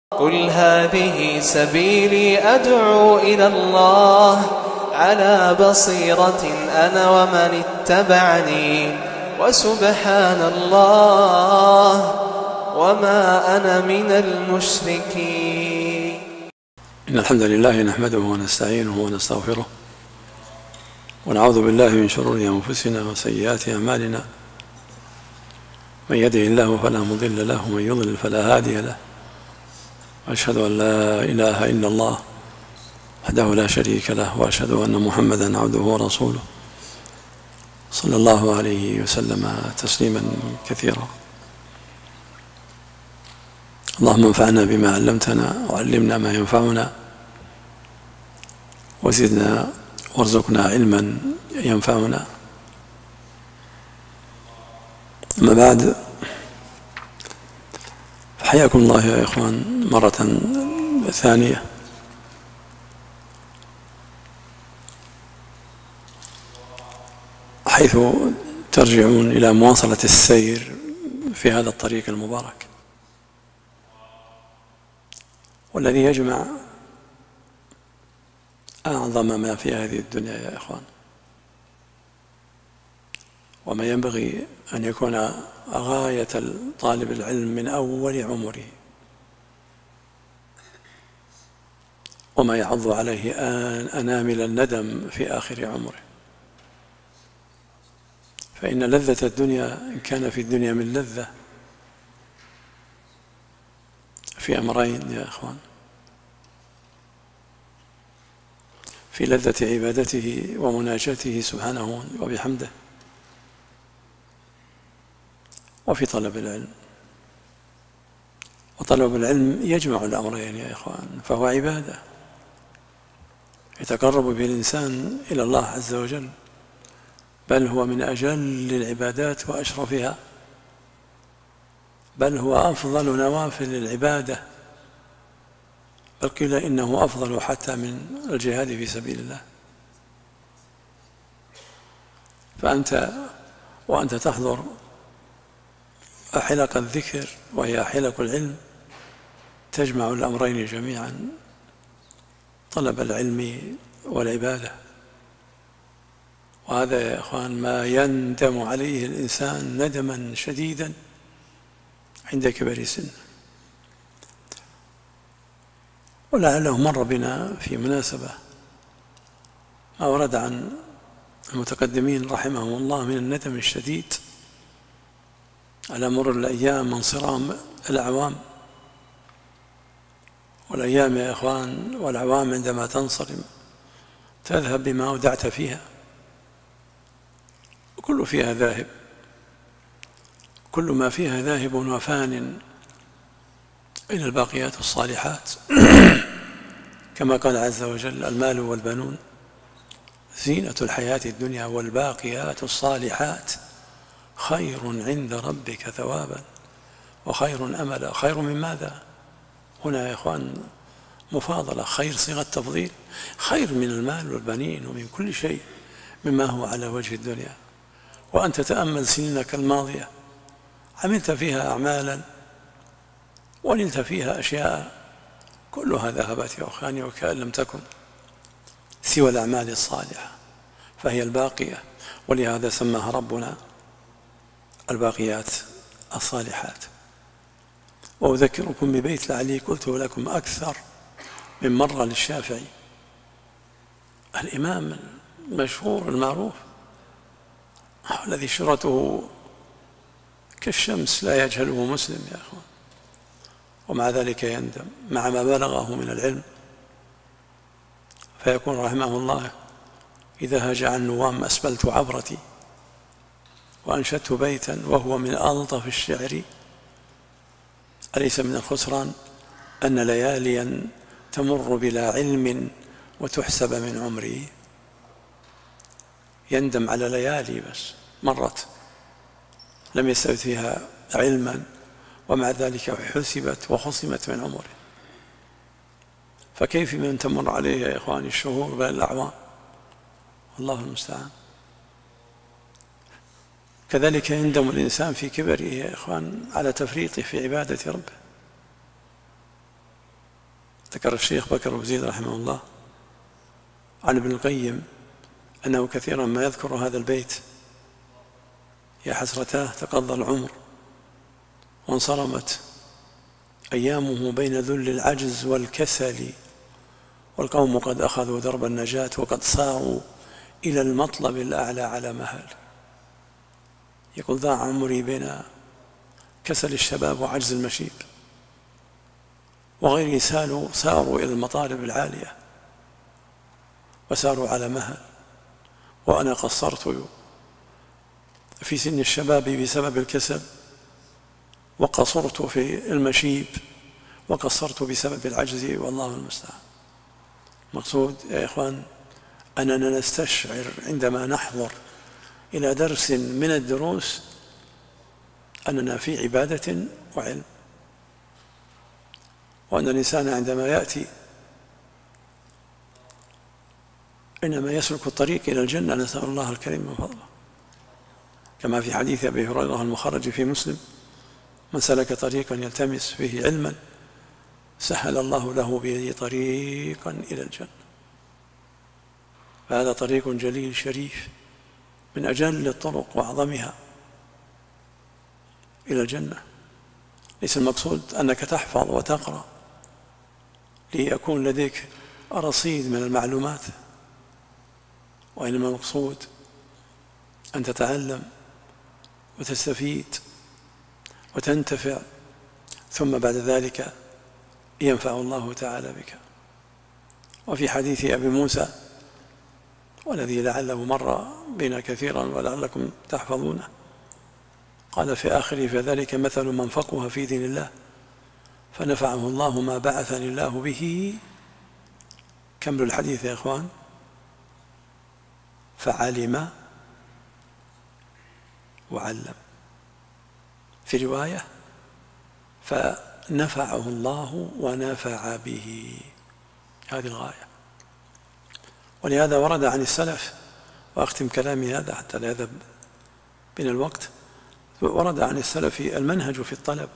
قل هذه سبيلي أدعو إلى الله على بصيرة أنا ومن اتبعني وسبحان الله وما أنا من المشركين. إن الحمد لله نحمده ونستعينه ونستغفره ونعوذ بالله من شرور أنفسنا وسيئات أعمالنا، من يهده الله فلا مضل له ومن يضلل فلا هادي له، وأشهد أن لا إله إلا الله وحده لا شريك له، وأشهد أن محمدا عبده ورسوله صلى الله عليه وسلم تسليما كثيرا. اللهم انفعنا بما علمتنا وعلمنا ما ينفعنا وزدنا وارزقنا علما ينفعنا. أما بعد، حياكم الله يا إخوان مرة ثانية. حيث ترجعون إلى مواصلة السير في هذا الطريق المبارك، والذي يجمع أعظم ما في هذه الدنيا يا إخوان، وما ينبغي أن يكون غاية طالب العلم من أول عمره، وما يعض عليه أنامل الندم في آخر عمره. فإن لذة الدنيا إن كان في الدنيا من لذة في أمرين يا إخوان: في لذة عبادته ومناجاته سبحانه وبحمده، وفي طلب العلم. وطلب العلم يجمع الأمرين يا إخوان، فهو عبادة يتقرب به الإنسان إلى الله عز وجل، بل هو من أجل العبادات وأشرفها، بل هو أفضل نوافل العبادة، بل قيل إنه أفضل حتى من الجهاد في سبيل الله. فأنت وأنت تحضر حلق الذكر وهي حلق العلم تجمع الأمرين جميعا، طلب العلم والعبادة. وهذا يا إخوان ما يندم عليه الإنسان ندما شديدا عند كبر سنه. ولعله مر بنا في مناسبة ما ورد عن المتقدمين رحمهم الله من الندم الشديد على مر الأيام وانصرام الأعوام. والأيام يا إخوان والأعوام عندما تنصرم تذهب بما أودعت فيها، كل فيها ذاهب، كل ما فيها ذاهب وفان إلى الباقيات الصالحات. كما قال عز وجل: المال والبنون زينة الحياة الدنيا والباقيات الصالحات خير عند ربك ثوابا وخير أملا. خير من ماذا؟ هنا يا إخوان مفاضلة، خير صيغة تفضيل، خير من المال والبنين ومن كل شيء مما هو على وجه الدنيا. وأن تتأمل سنينك الماضية، عملت فيها أعمالا ونلت فيها أشياء كلها ذهبت يا أخواني وكأن لم تكن سوى الأعمال الصالحة، فهي الباقية. ولهذا سماها ربنا الباقيات الصالحات. وأذكركم ببيت لعلي قلت لكم أكثر من مرة للشافعي، الإمام المشهور المعروف الذي شرته كالشمس لا يجهله مسلم يا أخوان، ومع ذلك يندم مع ما بلغه من العلم، فيكون رحمه الله: إذا هجع النوام أسبلت عبرتي وأنشدت بيتا وهو من ألطف الشعر، أليس من الخسران أن لياليا تمر بلا علم وتحسب من عمري. يندم على ليالي بس مرت لم يستفد فيها علما، ومع ذلك حسبت وخصمت من عمره. فكيف من تمر عليه يا إخواني الشهور بل الأعوام؟ الله المستعان. كذلك يندم الإنسان في كبره يا إخوان على تفريطه في عبادة ربه. ذكر الشيخ بكر أبو زيد رحمه الله عن ابن القيم أنه كثيرا ما يذكر هذا البيت: يا حسرتاه تقضى العمر وانصرمت أيامه بين ذل العجز والكسل، والقوم قد أخذوا درب النجاة وقد صاروا إلى المطلب الأعلى على مهل. يقول: ضاع عمري بين كسل الشباب وعجز المشيب، وغيري ساروا إلى المطالب العالية وساروا على مهل، وأنا قصرت في سن الشباب بسبب الكسل، وقصرت في المشيب وقصرت بسبب العجز، والله المستعان. مقصود يا إخوان أننا نستشعر عندما نحضر إلى درس من الدروس أننا في عبادة وعلم، وأن الإنسان عندما يأتي إنما يسلك الطريق إلى الجنة، نسأل الله الكريم من فضله، كما في حديث أبي هريرة المخرج في مسلم: من سلك طريقا يلتمس فيه علما سهل الله له به طريقا إلى الجنة. فهذا طريق جليل شريف من أجل الطرق وأعظمها إلى الجنة. ليس المقصود أنك تحفظ وتقرأ ليكون لديك رصيد من المعلومات، وإنما المقصود أن تتعلم وتستفيد وتنتفع، ثم بعد ذلك ينفع الله تعالى بك. وفي حديث أبي موسى، والذي لعله مر بنا كثيرا ولعلكم تحفظونه، قال في آخره: فذلك مثل من فقه في دين الله فنفعه الله ما بعثني الله به. كمل الحديث يا إخوان: فعلم وعلم، في رواية فنفعه الله ونفع به. هذه الغاية. ولهذا ورد عن السلف، وأختم كلامي هذا حتى لا يذهب بنا الوقت، ورد عن السلف المنهج في الطلب،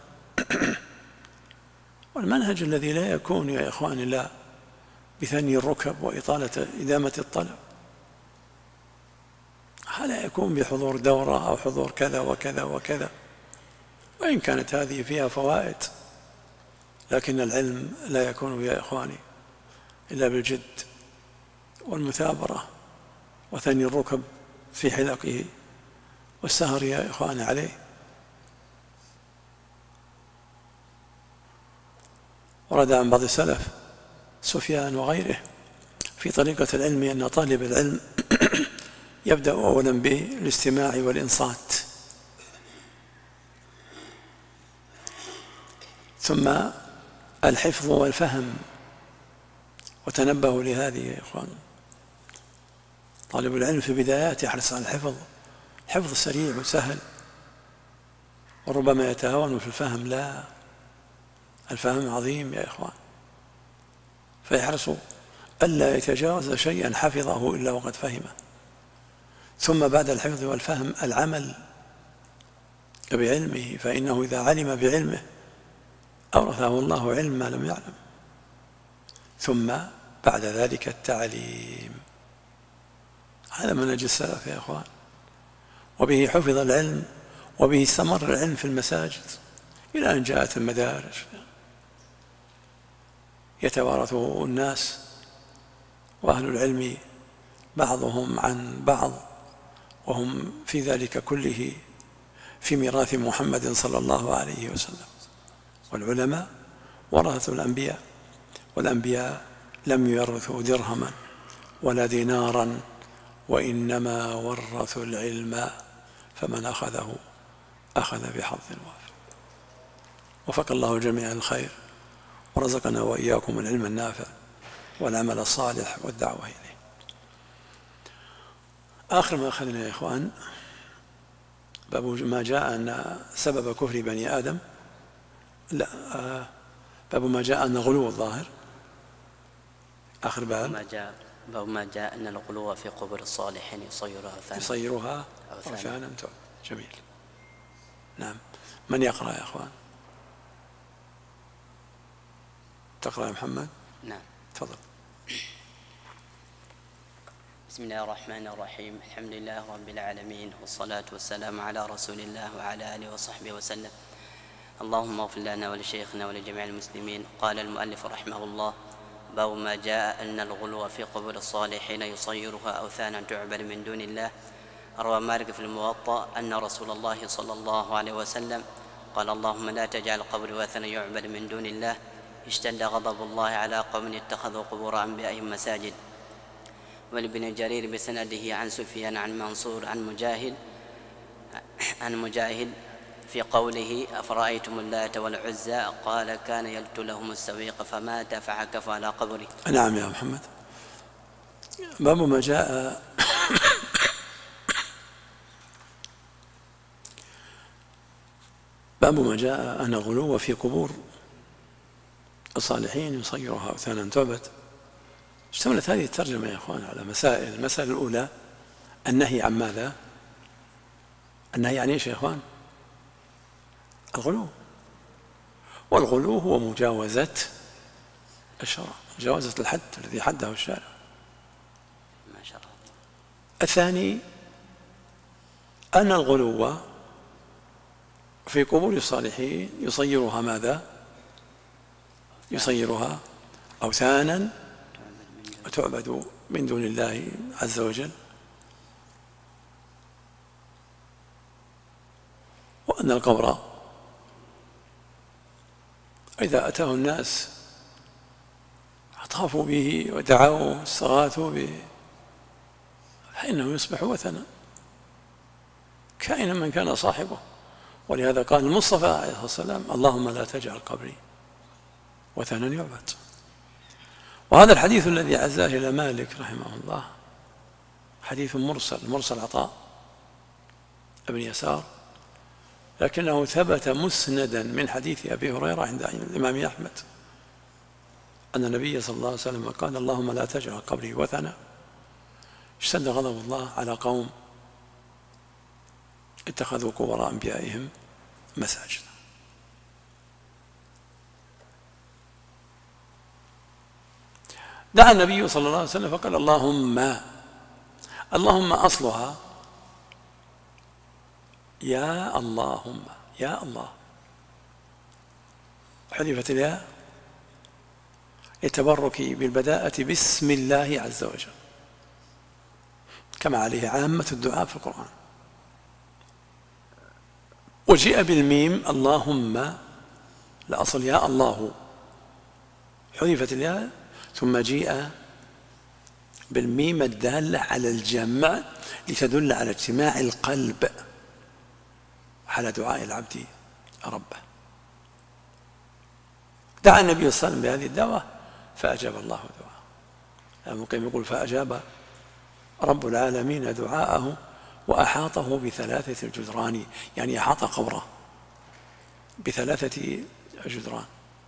والمنهج الذي لا يكون يا إخوان لا بثني الركب وإطالة إدامة الطلب، لا يكون بحضور دورة أو حضور كذا وكذا وكذا، وإن كانت هذه فيها فوائد، لكن العلم لا يكون يا إخواني إلا بالجد والمثابرة وثني الركب في حلقه والسهر يا إخواني عليه. ورد عن بعض السلف سفيان وغيره في طريقة العلم أن طالب العلم يبدأ أولا بالاستماع والإنصات، ثم الحفظ والفهم. وتنبهوا لهذه يا إخوان، طالب العلم في بدايات يحرص على الحفظ، الحفظ سريع وسهل، وربما يتهاون في الفهم. لا، الفهم عظيم يا إخوان، فيحرص ألا يتجاوز شيئا حفظه إلا وقد فهمه. ثم بعد الحفظ والفهم العمل بعلمه، فإنه إذا علم بعلمه أورثه الله علم ما لم يعلم. ثم بعد ذلك التعليم. هذا منهج السلف يا أخوان، وبه حفظ العلم، وبه استمر العلم في المساجد إلى أن جاءت المدارس يتوارثه الناس وأهل العلم بعضهم عن بعض، وهم في ذلك كله في ميراث محمد صلى الله عليه وسلم. والعلماء ورثة الأنبياء، والأنبياء لم يورثوا درهما ولا دينارا، وإنما ورثوا العلم، فمن أخذه أخذ بحظ وافر. وفق الله جميع الخير، ورزقنا وإياكم العلم النافع والعمل الصالح والدعوة إليه. آخر ما أخذنا يا إخوان باب ما جاء أن سبب كفر بني آدم، لا، باب ما جاء أن غلو الظاهر، آخر باب ما جاء أن الغلو في قبور الصالحين يصيرها أوثانا. جميل. نعم. من يقرأ يا أخوان؟ تقرأ يا محمد؟ نعم. تفضل. بسم الله الرحمن الرحيم. الحمد لله رب العالمين، والصلاة والسلام على رسول الله وعلى آله وصحبه وسلم. اللهم اغفر لنا ولشيخنا ولجميع المسلمين. قال المؤلف رحمه الله: باب ما جاء أن الغلو في قبور الصالحين يصيرها أوثانا تعبد من دون الله. روى مالك في الموطأ أن رسول الله صلى الله عليه وسلم قال: اللهم لا تجعل قبري وثنا يعبد من دون الله. اشتد غضب الله على قوم اتخذوا قبور أنبيائهم مساجد. ولابن جرير بسنده عن سفيان عن منصور عن مجاهد في قوله: أفرأيتم اللات والعزى قال: كان يلت لهم السويق فمات فعكف على قبره. نعم يا محمد. باب ما جاء أن الغلو في قبور الصالحين يصيرها أوثانا تعبد. اشتملت هذه الترجمة يا أخوان على مسائل. المسألة الأولى النهي عن ماذا؟ النهي عن ايش يا أخوان؟ الغلو. والغلو هو مجاوزة الشرع، مجاوزة الحد الذي حده الشارع. ما شاء الله. الثاني أن الغلو في قبور الصالحين يصيرها ماذا؟ يصيرها أوثانا تعبد من دون الله عز وجل. وأن القبر إذا أتاه الناس طافوا به ودعوا واستغاثوا به فإنه يصبح وثنا كائنا من كان صاحبه. ولهذا قال المصطفى عليه الصلاة والسلام: اللهم لا تجعل قبري وثنا يعبد. وهذا الحديث الذي عزاه إلى مالك رحمه الله حديث مرسل عطاء ابن يسار، لكنه ثبت مسندا من حديث أبي هريرة عند الإمام أحمد أن النبي صلى الله عليه وسلم قال: اللهم لا تجعل قبري وثنا. اشتد غضب الله على قوم اتخذوا قبور أنبيائهم مساجد. دعا النبي صلى الله عليه وسلم فقال: اللهم أصلها يا اللهم، يا الله، حذفت الياء للتبرك بالبداءة باسم الله عز وجل كما عليه عامة الدعاء في القرآن. وجيء بالميم اللهم، لأصل يا الله، حذفت الياء ثم جيء بالميم الدالة على الجمع لتدل على اجتماع القلب على دعاء العبد ربه. دعا النبي صلى الله عليه وسلم بهذه الدعوة فأجاب الله دعاءه. المقيم يقول: فأجاب رب العالمين دعاءه وأحاطه بثلاثة جدران، يعني أحاط قبره بثلاثة جدران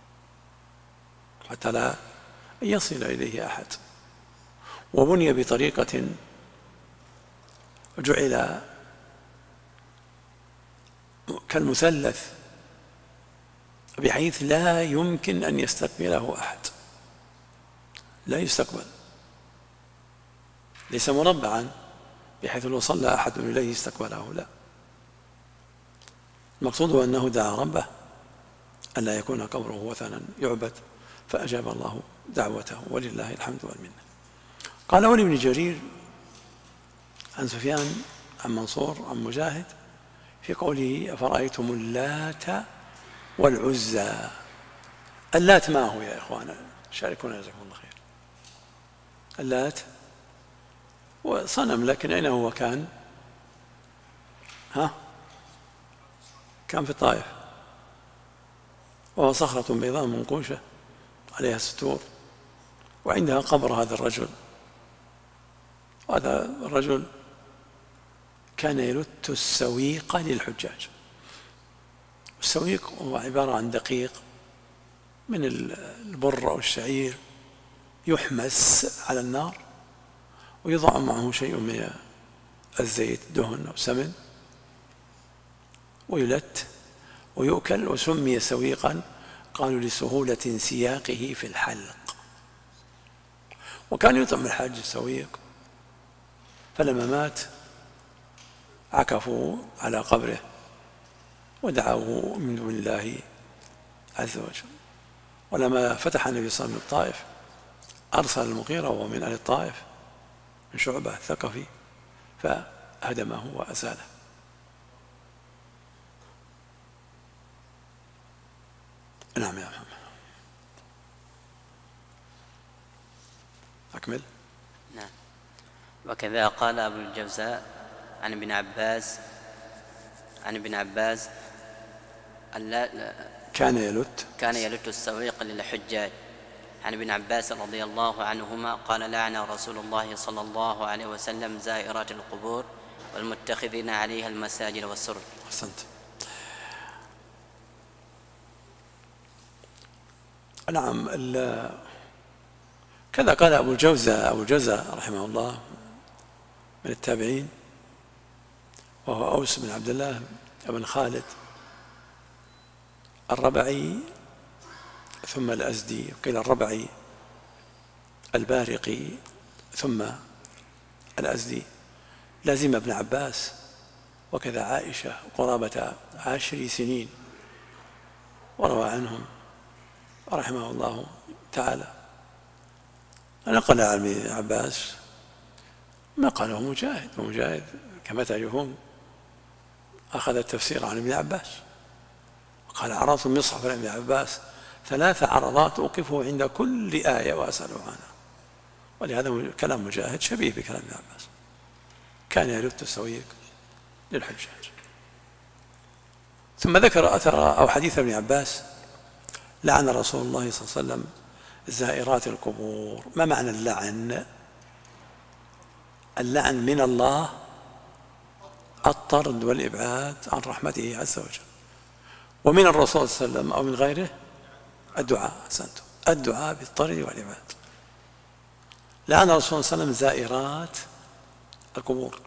حتى لا يصل إليه أحد. وبني بطريقة جعل كالمثلث بحيث لا يمكن أن يستقبله أحد، لا يستقبل، ليس مربعا بحيث لو صلى أحد إليه استقبله، لا. المقصود هو أنه دعا ربه أن لا يكون قبره وثنا يعبد فأجاب الله دعوته ولله الحمد والمنة. قال: ولابن جرير عن سفيان عن منصور عن مجاهد في قوله: أفرأيتم اللات والعزى. اللات ما هو يا إخوانا؟ شاركونا جزاكم الله خير. اللات وصنم، لكن أين هو كان؟ كان في الطائف، وهو صخرة بيضاء منقوشة عليها ستور، وعندها قبر هذا الرجل. وهذا الرجل كان يلت السويق للحجاج. السويق هو عبارة عن دقيق من البر أو الشعير يحمس على النار ويضع معه شيء من الزيت، دهن أو سمن، ويلت ويؤكل. وسمي سويقا قالوا لسهولة سياقه في الحلق، وكان يطعم الحاج السويق، فلما مات عكفوا على قبره ودعوه من دون الله عز وجل. ولما فتح النبي صلى الله عليه وسلم الطائف أرسل المغيرة وهو من أهل الطائف من شعبة الثقفي فهدمه وأزاله. نعم يا محمد أكمل. نعم. وكذا قال أبو الجوزاء عن ابن عباس كان يلت السويق للحجاج. عن ابن عباس رضي الله عنهما قال: لعن رسول الله صلى الله عليه وسلم زائرات القبور والمتخذين عليها المساجد والسرج. أحسنت. نعم. كذا قال أبو الجوزاء رحمه الله من التابعين، وهو أوس بن عبد الله بن خالد الربعي ثم الأزدي، قيل الربعي البارقي ثم الأزدي، لازم ابن عباس وكذا عائشة قرابة 10 سنين، وروى عنهم رحمه الله تعالى. نقل عن ابن عباس ما قاله مجاهد، ومجاهد كما تعرفون أخذ التفسير عن ابن عباس وقال: عرضت المصحف لابن عباس 3 عرضات أوقفه عند كل آية وأسأله عنها. ولهذا كلام مجاهد شبيه بكلام ابن عباس. كان يلت السويق للحجاج. ثم ذكر أثر أو حديث ابن عباس: لعن رسول الله صلى الله عليه وسلم زائرات القبور. ما معنى اللعن؟ اللعن من الله الطرد والإبعاد عن رحمته عز وجل، ومن الرسول صلى الله عليه وسلم أو من غيره الدعاء. أحسنتم، الدعاء بالطرد والإبعاد. لعن الرسول صلى الله عليه وسلم زائرات القبور.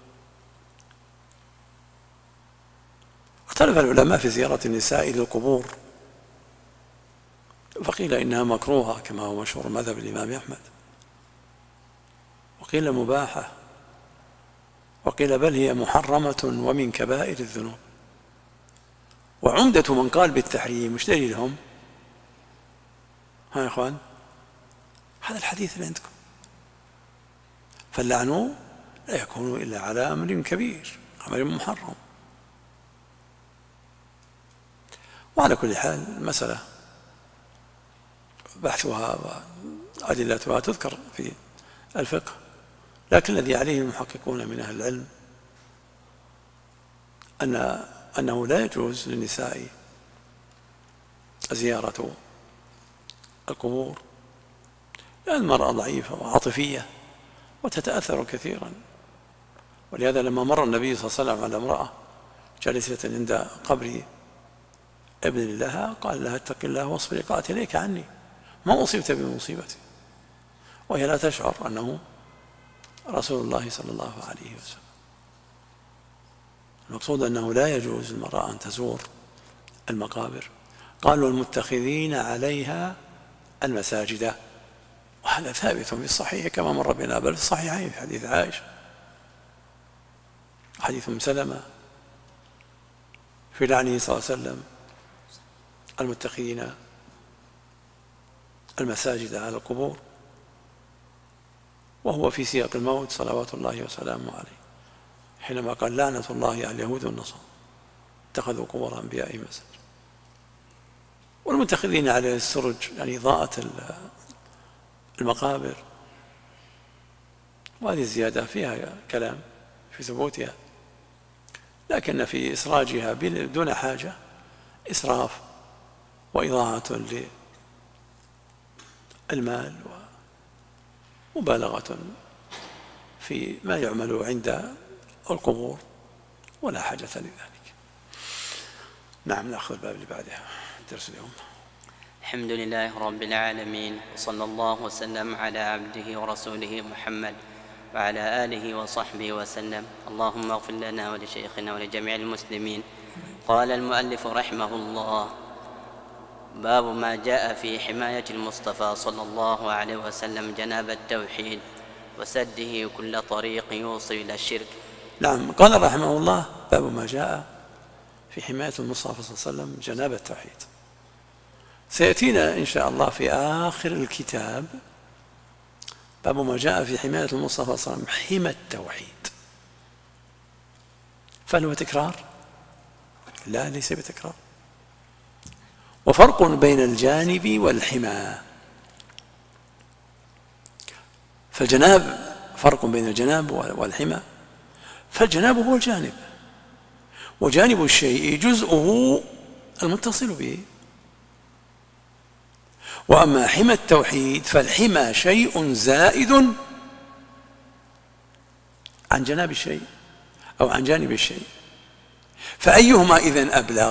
اختلف العلماء في زيارة النساء للقبور، فقيل إنها مكروهة كما هو مشهور مذهب الإمام أحمد، وقيل مباحة، وقيل بل هي محرمة ومن كبائر الذنوب. وعمدة من قال بالتحريم مش دليلهم؟ ها يا إخوان، هذا الحديث اللي عندكم. فاللعن لا يكون إلا على أمر كبير، أمر محرم. وعلى كل حال المسألة بحثها وأدلتها تذكر في الفقه، لكن الذي عليه المحققون من أهل العلم أنه لا يجوز للنساء زيارة القبور، لأن المرأة ضعيفة وعاطفية وتتأثر كثيرا. ولهذا لما مر النبي صلى الله عليه وسلم على امرأة جالسة عند قبر ابن لها قال لها: اتق الله واصبري، قالت: إليك عني، ما أصبت بمصيبتي، وهي لا تشعر أنه رسول الله صلى الله عليه وسلم. المقصود أنه لا يجوز للمرأة أن تزور المقابر. قالوا: المتخذين عليها المساجد، وهذا ثابت في الصحيح كما مر بنا، بل في الصحيحين في حديث عائشة، حديث أم سلمة في لعنه صلى الله عليه وسلم المتخذين المساجد على القبور، وهو في سياق الموت صلوات الله وسلامه عليه، حينما قال: لعنة الله على اليهود والنصارى اتخذوا قبور أنبيائهم مساجد. والمتخذين على السرج يعني إضاءة المقابر، وهذه الزيادة فيها كلام في ثبوتها، لكن في إسراجها دون حاجة إسراف وإضاعة للمال ومبالغة في ما يعمل عند القبور، ولا حاجة لذلك. نعم، نأخذ الباب اللي بعدها درس اليوم. الحمد لله رب العالمين، وصلى الله وسلم على عبده ورسوله محمد وعلى آله وصحبه وسلم. اللهم اغفر لنا ولشيخنا ولجميع المسلمين. قال المؤلف رحمه الله: باب ما جاء في حماية المصطفى صلى الله عليه وسلم جناب التوحيد وسده كل طريق يوصل إلى الشرك. نعم، قال رحمه الله: باب ما جاء في حماية المصطفى صلى الله عليه وسلم جناب التوحيد. سيأتينا إن شاء الله في آخر الكتاب باب ما جاء في حماية المصطفى صلى الله عليه وسلم حمى التوحيد. فهل هو تكرار؟ لا، ليس بتكرار. وفرق بين الجانب والحمى. فالجناب فرق بين الجناب والحمى. فالجناب هو الجانب، وجانب الشيء جزءه المتصل به. وأما حمى التوحيد فالحمى شيء زائد عن جناب الشيء أو عن جانب الشيء. فأيهما إذن أبلغ؟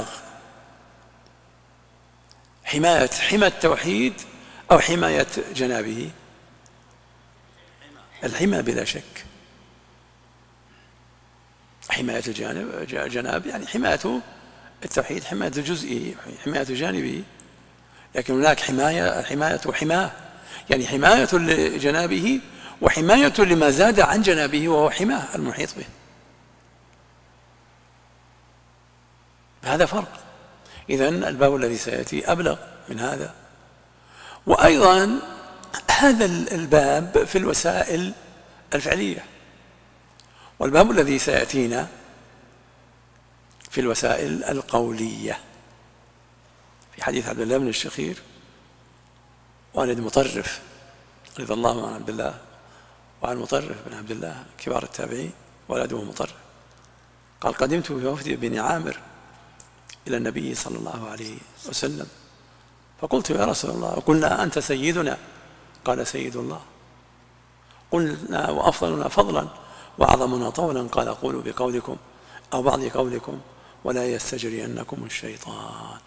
حماية حمى التوحيد أو حماية جنابه؟ الحمى بلا شك. حماية الجناب يعني حماية التوحيد، حماية جزئه، حماية جانبه. لكن هناك حماية وحماة، يعني حماية لجنابه وحماية لما زاد عن جنابه وهو حماه المحيط به. هذا فرق. إذن الباب الذي سيأتي أبلغ من هذا. وأيضا هذا الباب في الوسائل الفعلية، والباب الذي سيأتينا في الوسائل القولية. في حديث عبد الله بن الشخير والد مطرف رضي الله عن عبد الله وعن مطرف بن عبد الله كبار التابعين، ولده مطرف، قال: قدمت في وفد بن عامر إلى النبي صلى الله عليه وسلم، فقلت: يا رسول الله، قلنا: أنت سيدنا؟ قال: سيد الله. قلنا: وأفضلنا فضلا وأعظمنا طولا؟ قال: قولوا بقولكم أو بعض قولكم ولا يستجرينكم الشيطان.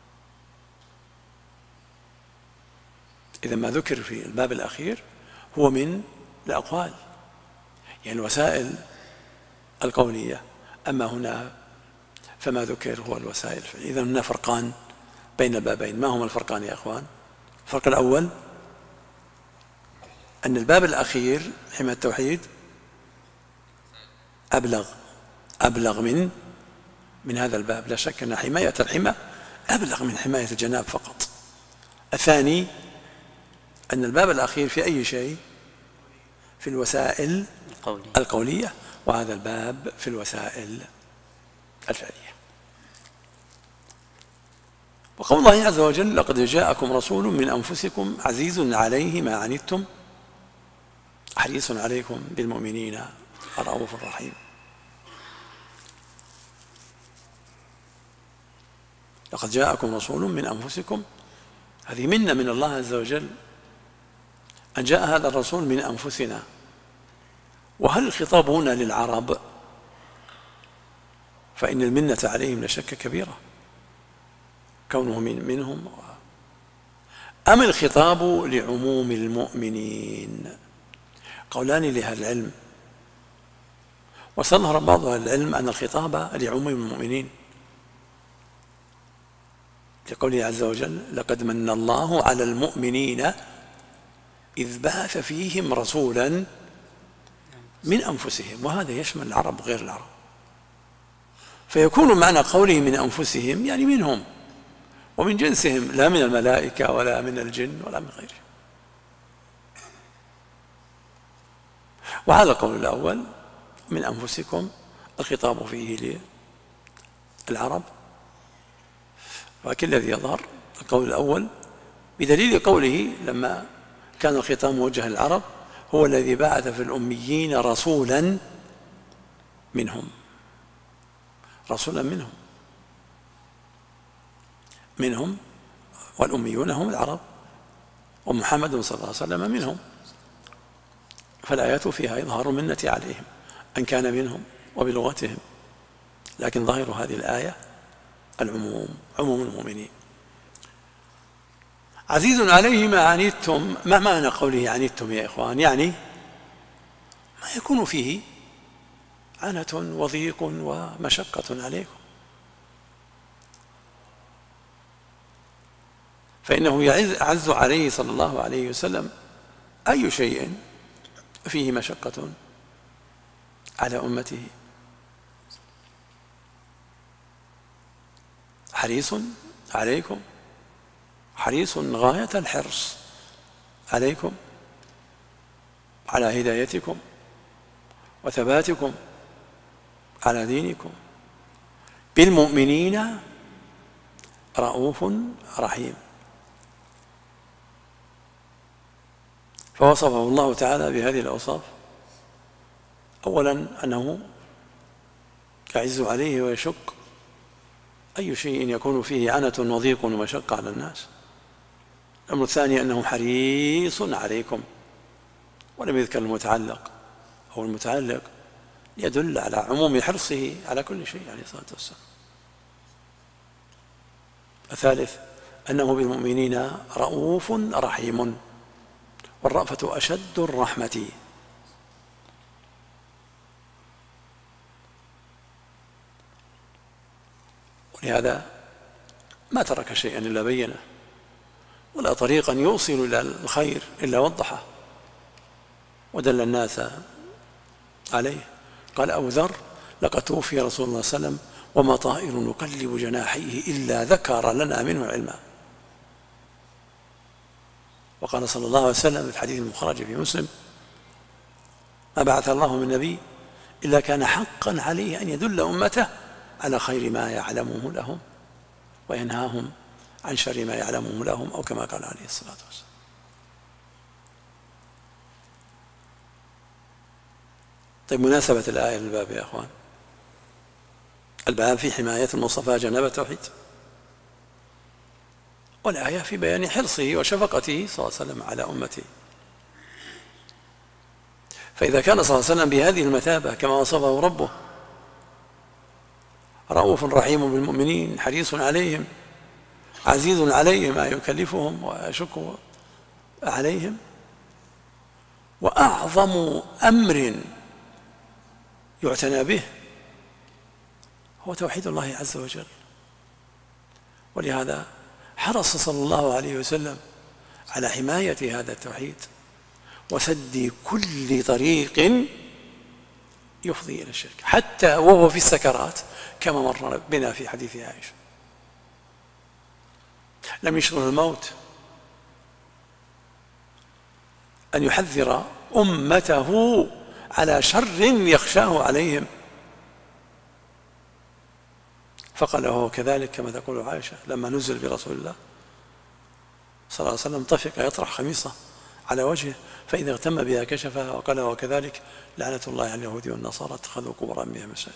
إذا ما ذكر في الباب الأخير هو من الأقوال، يعني الوسائل القولية. أما هنا فما ذكر هو الوسائل. إذا هنا فرقان بين البابين. ما هما الفرقان يا أخوان؟ الفرق الأول أن الباب الأخير حماية التوحيد أبلغ من هذا الباب. لا شك أن حماية الحمى أبلغ من حماية الجناب فقط. الثاني أن الباب الأخير في أي شيء؟ في الوسائل القولية، وهذا الباب في الوسائل الفعلية. وقول الله عز وجل: لقد جاءكم رسول من أنفسكم عزيز عليه ما عنتم حريص عليكم بالمؤمنين الرؤوف الرحيم. لقد جاءكم رسول من أنفسكم، هذه منة من الله عز وجل أن جاء هذا الرسول من أنفسنا. وهل الخطاب هنا للعرب؟ فإن المنة عليهم لشك كبيرة كونه منهم. أم الخطاب لعموم المؤمنين؟ قولان لأهل العلم، واستظهر بعض أهل العلم أن الخطاب لعموم المؤمنين، لقوله عز وجل: لقد من الله على المؤمنين إذ بعث فيهم رسولا من أنفسهم. وهذا يشمل العرب وغير العرب. فيكون معنى قوله من أنفسهم يعني منهم ومن جنسهم، لا من الملائكة ولا من الجن ولا من غيره. وهذا القول الأول من أنفسكم الخطاب فيه للعرب. ولكن الذي يظهر القول الأول بدليل قوله لما كان الخطاب موجها للعرب: هو الذي بعث في الأميين رسولا منهم. رسولا منهم والأميون هم العرب، ومحمد صلى الله عليه وسلم منهم. فالآيات فيها إظهار المنة عليهم أن كان منهم وبلغتهم، لكن ظاهر هذه الآية العموم، عموم المؤمنين. عزيز عليه ما عنتم. ما معنى قوله عنتم يا إخوان؟ يعني ما يكون فيه عنة وضيق ومشقة عليكم. فإنه يعز عليه صلى الله عليه وسلم أي شيء فيه مشقة على أمته. حريص عليكم، حريص غاية الحرص عليكم على هدايتكم وثباتكم على دينكم، بالمؤمنين رؤوف رحيم. فوصفه الله تعالى بهذه الأوصاف: أولا أنه يعز عليه ويشق أي شيء يكون فيه عنة وضيق ومشقة على الناس. الأمر الثاني أنه حريص عليكم، ولم يذكر المتعلق أو المتعلق يدل على عموم حرصه على كل شيء عليه الصلاة والسلام. الثالث أنه بالمؤمنين رؤوف رحيم، والرأفة أشد الرحمة. ولهذا ما ترك شيئا إلا بينه، ولا طريقا يوصل إلى الخير إلا وضحه ودل الناس عليه. قال أبو ذر: لقد توفي رسول الله صلى الله عليه وسلم وما طائر نقلب جناحيه إلا ذكر لنا منه علما. وقال صلى الله عليه وسلم في الحديث المخرج في مسلم: ما بعث الله من نبي إلا كان حقا عليه أن يدل أمته على خير ما يعلمه لهم وينهاهم عن شر ما يعلمه لهم، أو كما قال عليه الصلاة والسلام. طيب، مناسبة الآية للباب يا أخوان. الباب في حماية المصطفى جناب التوحيد، والآية في بيان حرصه وشفقته صلى الله عليه وسلم على أمته. فإذا كان صلى الله عليه وسلم بهذه المثابة كما وصفه ربه، رؤوف رحيم بالمؤمنين، حريص عليهم، عزيز عليهم ما يكلفهم ويشق عليهم، وأعظم أمر يعتنى به هو توحيد الله عز وجل. ولهذا حرص صلى الله عليه وسلم على حماية هذا التوحيد وسد كل طريق يفضي إلى الشرك، حتى وهو في السكرات كما مر بنا في حديث عائشة. لم يشغل الموت أن يحذر أمته على شر يخشاه عليهم، فقال وهو كذلك كما تقول عائشة لما نزل برسول الله صلى الله عليه وسلم طفق يطرح خميصة على وجهه، فإذا اغتم بها كشفها وقال وكذلك لعنة الله على اليهود والنصارى اتخذوا قبور أنبياء مساجد.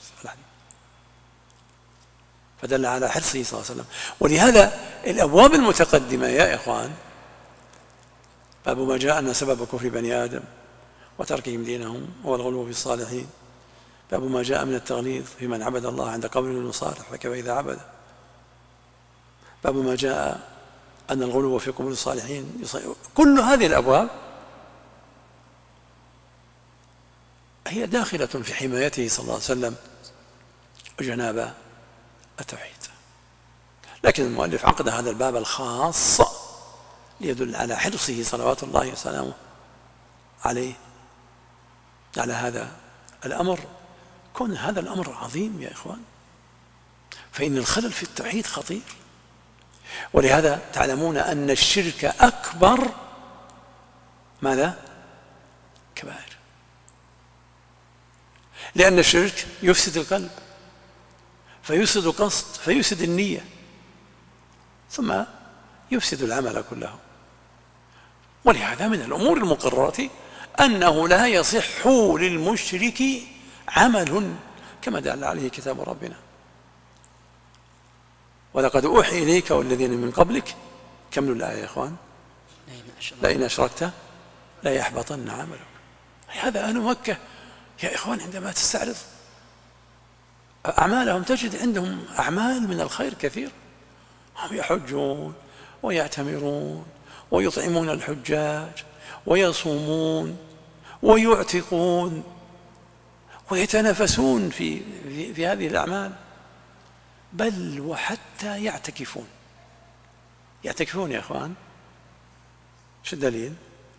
فدل على حرصه صلى الله عليه وسلم. ولهذا الأبواب المتقدمة يا إخوان، باب ما جاء أن سبب كفر بني آدم وتركهم دينهم هو الغلو في الصالحين، باب ما جاء من التغليظ في من عبد الله عند قبر صالح فكيف إذا عبد، باب ما جاء أن الغلو في قبور الصالحين كل هذه الأبواب هي داخلة في حمايته صلى الله عليه وسلم وجناب التوحيد. لكن المؤلف عقد هذا الباب الخاص ليدل على حرصه صلوات الله وسلامه عليه على هذا الأمر، كون هذا الأمر عظيم يا إخوان، فإن الخلل في التوحيد خطير. ولهذا تعلمون أن الشرك أكبر ماذا؟ كبائر، لأن الشرك يفسد القلب فيفسد القصد فيفسد النية ثم يفسد العمل كله. ولهذا من الأمور المقررة أنه لا يصح للمشرك عمل كما دل عليه كتاب ربنا. ولقد أوحي إليك والذين من قبلك، كملوا الآية يا إخوان، لئن أشركت لا يحبطن عملك. هذا أهل مكة يا إخوان عندما تستعرض أعمالهم تجد عندهم أعمال من الخير كثير، هم يحجون ويعتمرون ويطعمون الحجاج ويصومون ويعتقون ويتنافسون في هذه الأعمال، بل وحتى يعتكفون يعتكفون يا إخوان. شو الدليل؟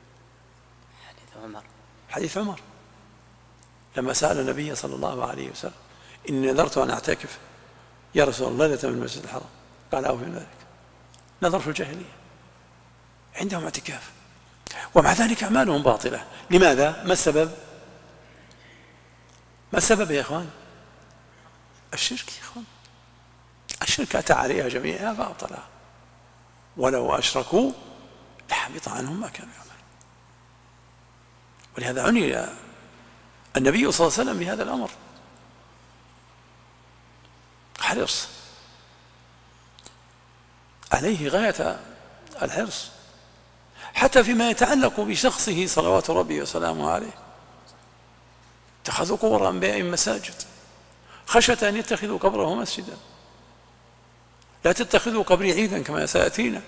حديث عمر لما سأل النبي صلى الله عليه وسلم: إني نذرت أن أعتكف يا رسول الله ليلة من المسجد الحرام، قال: أوفي من ذلك. نذر في الجاهلية، عندهم اعتكاف، ومع ذلك أعمالهم باطلة. لماذا؟ ما السبب؟ ما السبب يا إخوان؟ الشرك يا إخوان. الشرك أتى عليها جميعها فأبطلها، ولو أشركوا لحبط عنهم ما كانوا يعملون. ولهذا عني النبي صلى الله عليه وسلم بهذا الأمر، حرص عليه غاية الحرص، حتى فيما يتعلق بشخصه صلوات ربي وسلامه عليه. اتخذوا قبور أنبيائهم مساجد خشية أن يتخذوا قبره مسجدا. لا تتخذوا قبري عيدا كما سيأتينا.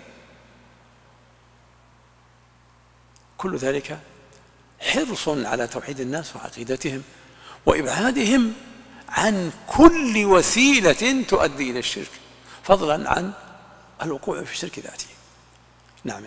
كل ذلك حرص على توحيد الناس وعقيدتهم وإبعادهم عن كل وسيلة تؤدي إلى الشرك، فضلا عن الوقوع في الشرك ذاته. نعم.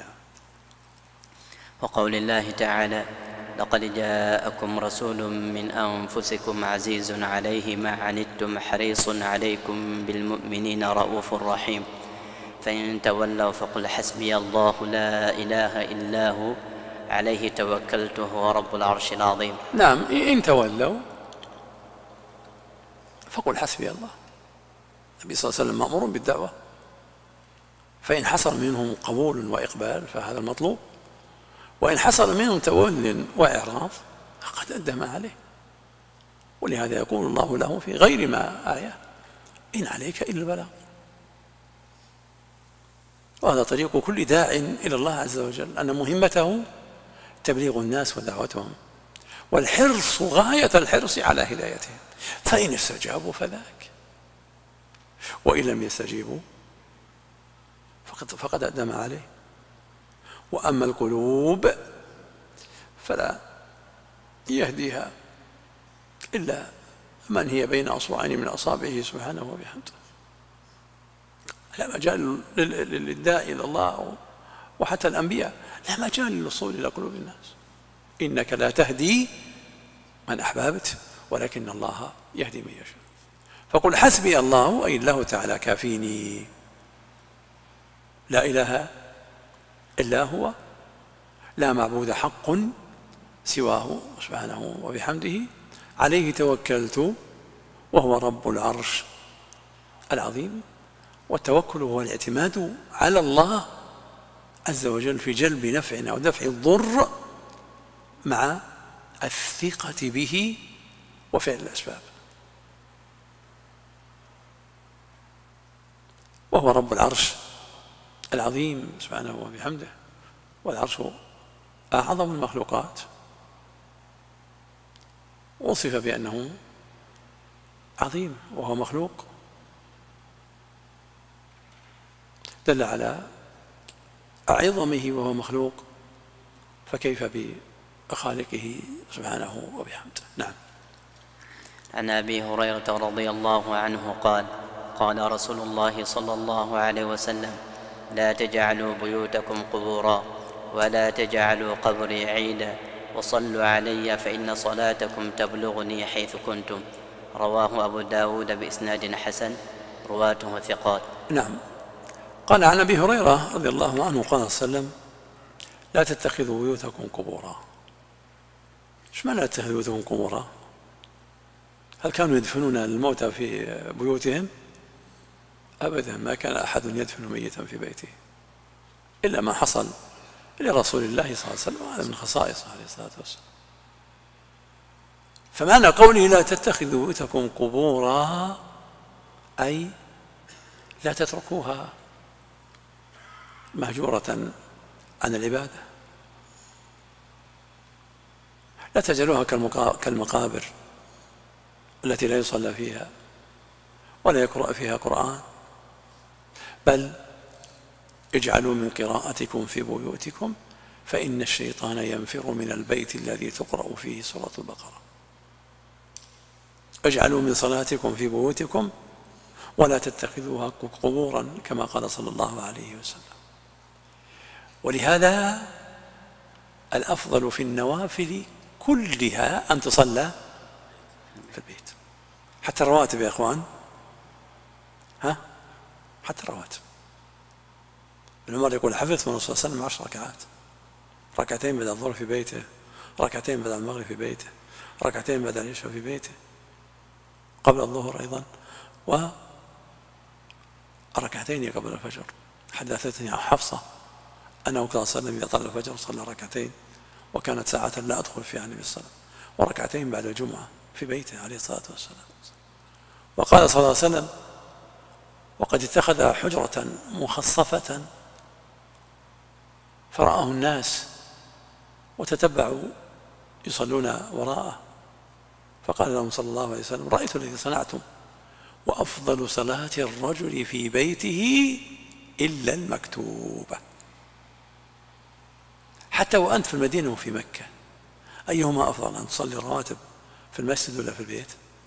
وقول الله تعالى: لقد جاءكم رسول من أنفسكم عزيز عليه ما عنتم حريص عليكم بالمؤمنين رؤوف رحيم، فإن تولوا فقل حسبي الله لا إله إلا هو عليه توكلت هو رب العرش العظيم. نعم، إن تولوا فقل حسبي الله. النبي صلى الله عليه وسلم مأمور بالدعوة، فإن حصل منهم قبول وإقبال فهذا المطلوب، وإن حصل منهم تول وإعراض فقد أدى ما عليه. ولهذا يقول الله له في غير ما آية: إن عليك إلا البلاغ. وهذا طريق كل داع إلى الله عز وجل، أن مهمته تبليغ الناس ودعوتهم، والحرص غاية الحرص على هدايتهم. فإن استجابوا فذاك، وإن لم يستجيبوا فقد أدى ما عليه. وأما القلوب فلا يهديها إلا من هي بين أصبعين من أصابعه سبحانه وبحمده. لا مجال للداء إلى الله وحتى الأنبياء لا مجال للوصول إلى قلوب الناس. إنك لا تهدي من أحببت ولكن الله يهدي من يشاء. فقل حسبي الله، أي الله تعالى كافيني، لا إله إلا هو، لا معبود حق سواه سبحانه وبحمده، عليه توكلت وهو رب العرش العظيم. والتوكل هو الاعتماد على الله عز وجل في جلب نفع أو دفع الضر مع الثقة به وفعل الأسباب. وهو رب العرش العظيم سبحانه وبحمده، والعرش أعظم المخلوقات، وصف بأنه عظيم وهو مخلوق، دل على عظمه وهو مخلوق، فكيف بخالقه سبحانه وبحمده. نعم. عن أبي هريرة رضي الله عنه قال: قال رسول الله صلى الله عليه وسلم: لا تجعلوا بيوتكم قبورا ولا تجعلوا قبري عيدا وصلوا علي فإن صلاتكم تبلغني حيث كنتم. رواه أبو داود بإسناد حسن، رواته ثقات. نعم. قال عن أبي هريرة رضي الله عنه قال صلى الله عليه وسلم: لا تتخذوا بيوتكم قبورا. ايش معنى لا تتخذوا بيوتكم قبورا؟ هل كانوا يدفنون الموتى في بيوتهم؟ أبدا، ما كان أحد يدفن ميتا في بيته إلا ما حصل لرسول الله صلى الله عليه وسلم، وهذا من خصائصه عليه الصلاة والسلام. فمعنى قوله لا تتخذوا بيوتكم قبورا أي لا تتركوها مهجورة عن العبادة، لا تجعلوها كالمقابر التي لا يصلى فيها ولا يقرأ فيها قرآن، بل اجعلوا من قراءتكم في بيوتكم فإن الشيطان ينفر من البيت الذي تقرأ فيه سورة البقرة. اجعلوا من صلاتكم في بيوتكم ولا تتخذوها قبورا كما قال صلى الله عليه وسلم. ولهذا الأفضل في النوافل كلها أن تصلى في البيت، حتى الرواتب يا إخوان، حتى الرواتب. ابن عمر يقول حفظت من الرسول صلى الله عليه وسلم 10 ركعات، ركعتين بعد الظهر في بيته، ركعتين بعد المغرب في بيته، ركعتين بعد العشاء في بيته قبل الظهر أيضا، وركعتين قبل الفجر. حدثتني حفصة أنه كان صلى إذا طلع الفجر صلى ركعتين، وكانت ساعة لا أدخل فيها النبي صلى الله عليه وسلم، وركعتين بعد الجمعة في بيته عليه الصلاة والسلام. وقال صلى الله عليه وسلم: وقد اتخذ حجرة مخصفة فرآه الناس وتتبعوا يصلون وراءه، فقال لهم صلى الله عليه وسلم: رأيت الذي صنعتم، وأفضل صلاة الرجل في بيته إلا المكتوبة. حتى وأنت في المدينة وفي مكة، أيهما أفضل، أن تصلي الرواتب في المسجد ولا في البيت؟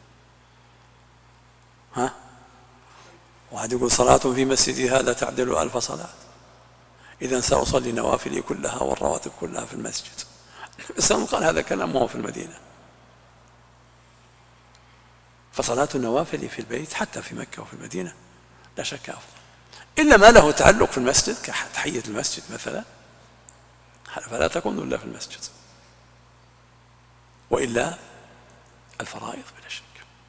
واحد يقول: صلاة في مسجدي هذا تعدل 1000 صلاة، إذا سأصلي نوافلي كلها والرواتب كلها في المسجد. بس قال هذا كلام وهو في المدينة. فصلاة النوافل في البيت حتى في مكة وفي المدينة لا شك أفضل، إلا ما له تعلق في المسجد كتحية المسجد مثلا، فلا تكون إلا في المسجد، وإلا الفرائض بلا شك.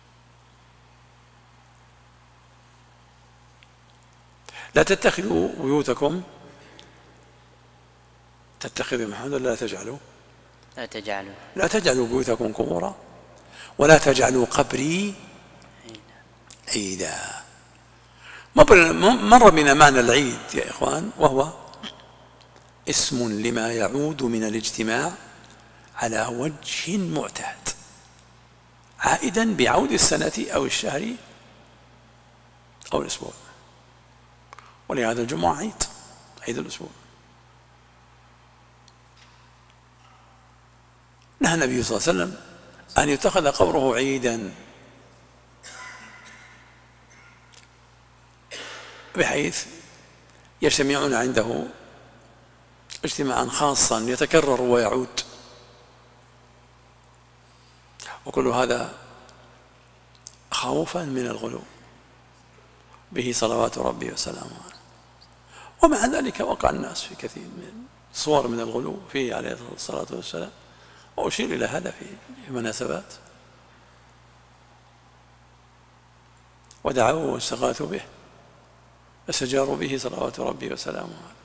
لا تتخذوا بيوتكم، تتخذوا محمد لا تجعلوا، لا تجعلوا بيوتكم قبورا، ولا تجعلوا قبري عيدا. مر بنا معنى العيد يا إخوان، وهو اسم لما يعود من الاجتماع على وجه معتاد، عائدا بعود السنة أو الشهر أو الأسبوع. ولهذا الجمعة عيد الأسبوع. نهى النبي صلى الله عليه وسلم أن يتخذ قبره عيدا، بحيث يجتمعون عنده اجتماعا خاصا يتكرر ويعود، وكل هذا خوفا من الغلو به صلوات ربي وسلامه عليه. ومع ذلك وقع الناس في كثير من صور من الغلو فيه عليه الصلاة والسلام، وأشير إلى هذا في مناسبات. ودعوه واستغاثوا به، فاستجاروا به صلوات ربي وسلامه عليه.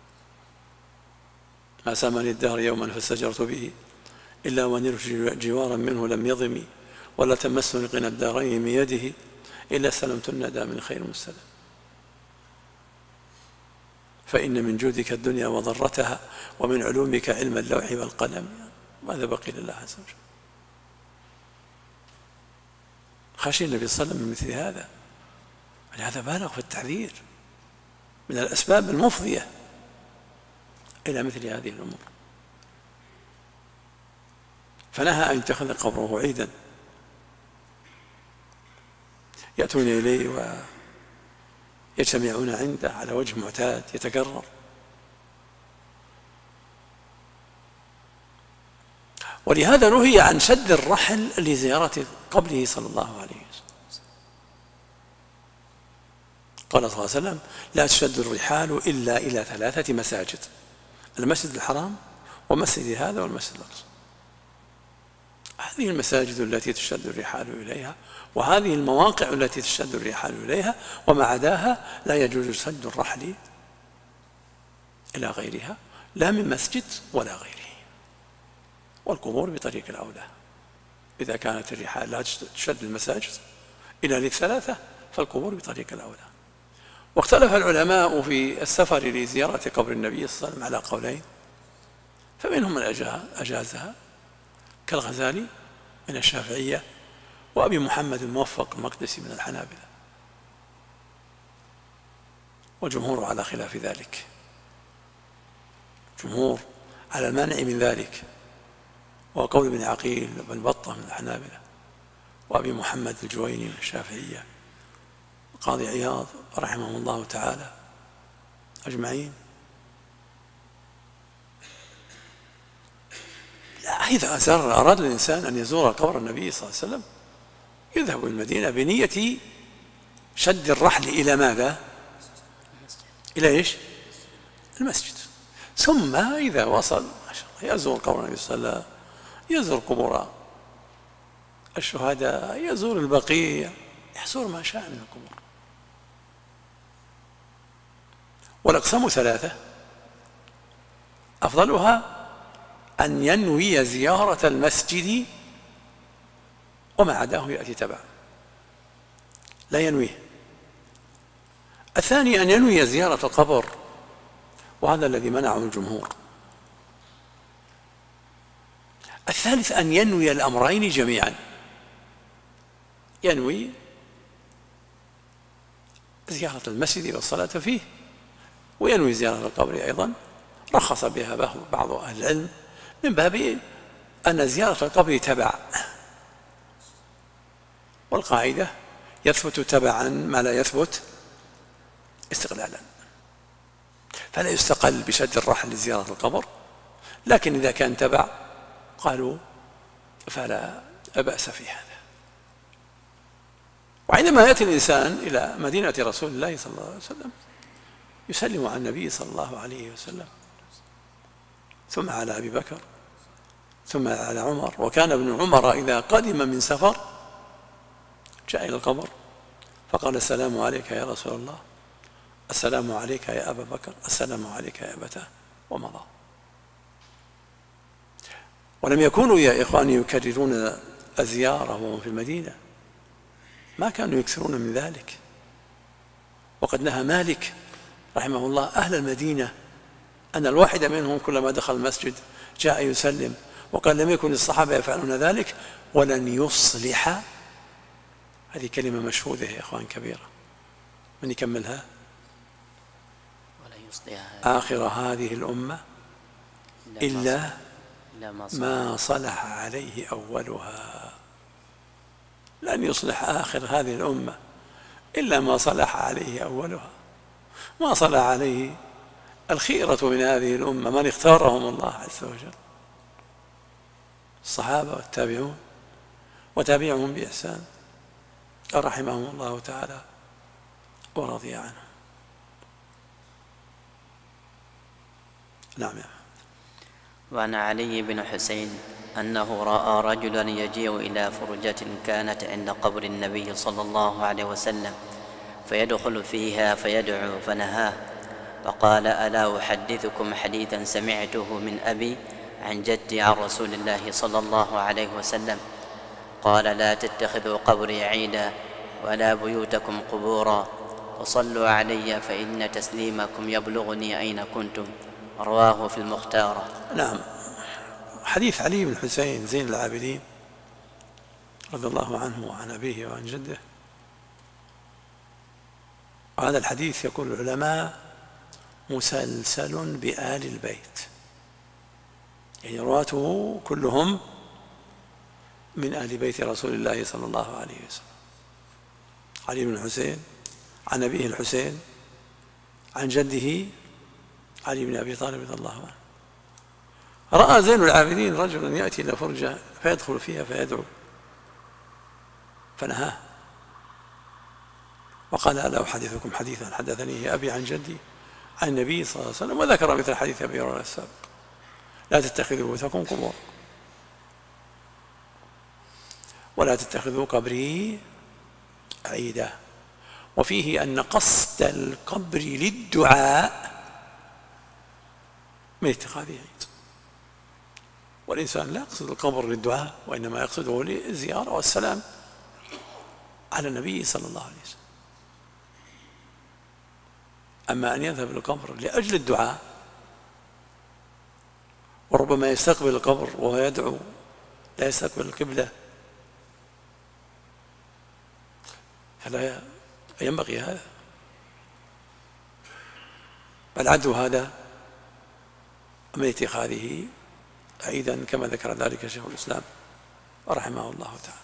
ما سامني الدهر يوما فاستجرت به، إلا ونلت جوارا منه لم يضمي، ولا تمسني غنى الدارين من يده، إلا استلمت الندى من خير مستلم. فإن من جودك الدنيا وضرتها، ومن علومك علم اللوح والقلم. ماذا بقي لله عز وجل؟ خشي النبي صلى الله عليه وسلم من مثل هذا، ولهذا بالغ في التحذير من الأسباب المفضية إلى مثل هذه الأمور، فنهى أن يتخذ قبره عيدا يأتون إليه ويجتمعون عنده على وجه معتاد يتكرر. ولهذا نهي عن شد الرحل لزيارة قبره صلى الله عليه وسلم. قال صلى الله عليه وسلم: لا تشد الرحال إلا إلى 3 مساجد: المسجد الحرام، ومسجد هذا، والمسجد الأقصى. هذه المساجد التي تشد الرحال إليها، وهذه المواقع التي تشد الرحال إليها، وما عداها لا يجوز شد الرحل إلى غيرها، لا من مسجد ولا غيره. والقبور بطريق الأولى، إذا كانت الرحال لا تشد المساجد إلى 3 فالقبور بطريق الأولى. واختلف العلماء في السفر لزيارة قبر النبي صلى الله عليه وسلم على قولين، فمنهم من أجازها كالغزالي من الشافعية، وأبي محمد الموفق المقدسي من الحنابلة، والجمهور على خلاف ذلك، جمهور على المانع من ذلك، وقول ابن عقيل بن بطة من الحنابلة، وأبي محمد الجويني من الشافعية، وقاضي عياض رحمه الله تعالى أجمعين فإذا أراد الإنسان أن يزور قبر النبي صلى الله عليه وسلم يذهب إلى المدينة بنية شد الرحل إلى ماذا؟ إلى إيش؟ المسجد. ثم إذا وصل يزور قبر النبي صلى الله عليه وسلم، يزور قبور الشهداء، يزور البقيع، يزور ما شاء من القبور. والأقسام ثلاثة، أفضلها أن ينوي زيارة المسجد وما عداه يأتي تبعا، لا ينويه. الثاني أن ينوي زيارة القبر، وهذا الذي منعه الجمهور. الثالث أن ينوي الأمرين جميعا، ينوي زيارة المسجد والصلاة فيه، وينوي زيارة القبر أيضا. رخص بها بعض أهل العلم من باب أن زيارة القبر تبع، والقاعدة يثبت تبعا ما لا يثبت استقلالا، فلا يستقل بشد الرحل لزيارة القبر، لكن إذا كان تبع قالوا فلا بأس في هذا. وعندما يأتي الإنسان إلى مدينة رسول الله صلى الله عليه وسلم يسلم على النبي صلى الله عليه وسلم، ثم على أبي بكر، ثم على عمر. وكان ابن عمر إذا قدم من سفر جاء إلى القبر فقال: السلام عليك يا رسول الله، السلام عليك يا أبا بكر، السلام عليك يا أبتاه، ومضى. ولم يكونوا يا إخواني يكررون الزيارة وهم في المدينة، ما كانوا يكثرون من ذلك. وقد نهى مالك رحمه الله أهل المدينة أن الواحد منهم كلما دخل المسجد جاء يسلم، وقال: لم يكن الصحابة يفعلون ذلك ولن يصلح. هذه كلمة مشهودة يا إخوان كبيرة، من يكملها؟ آخر هذه الأمة إلا ما صلح عليه أولها. لن يصلح آخر هذه الأمة إلا ما صلح عليه أولها. ما صلح عليه الخيرة من هذه الأمة، من اختارهم الله عز وجل، الصحابة والتابعون وتابعهم بإحسان رحمهم الله تعالى ورضي عنهم. نعم. وعن علي بن حسين أنه رأى رجلا يجيء إلى فرجة كانت عند قبر النبي صلى الله عليه وسلم فيدخل فيها فيدعو، فنهاه فقال: ألا أحدثكم حديثا سمعته من أبي عن جدي عن رسول الله صلى الله عليه وسلم قال: لا تتخذوا قبري عيدا ولا بيوتكم قبورا، وصلوا علي فإن تسليمكم يبلغني أين كنتم. رواه في المختارة. نعم. حديث علي بن حسين زين العابدين رضي الله عنه وعن أبيه وعن جده، وهذا الحديث يقول العلماء مسلسل بآل البيت، يعني رواته كلهم من آل بيت رسول الله صلى الله عليه وسلم. علي بن حسين عن أبيه الحسين عن جده علي بن أبي طالب رضي الله عنه. رأى زين العابدين رجلا يأتي إلى فرجة فيدخل فيها فيدعو، فنهاه وقال: ألا أحدثكم حديثا حدثني أبي عن جدي عن النبي صلى الله عليه وسلم، وذكر مثل حديث أبي هريرة السابق: لا تتخذوا بيوتكم قبور ولا تتخذوا قبري عيدا. وفيه أن قصد القبر للدعاء من اتخاذه عيد، والإنسان لا يقصد القبر للدعاء وإنما يقصده للزيارة والسلام على النبي صلى الله عليه وسلم. أما أن يذهب للقبر لأجل الدعاء وربما يستقبل القبر وهو يدعو لا يستقبل القبلة، فلا ينبغي هذا، بل عدوا هذا من اتخاذه عيدا كما ذكر ذلك شيخ الإسلام رحمه الله تعالى.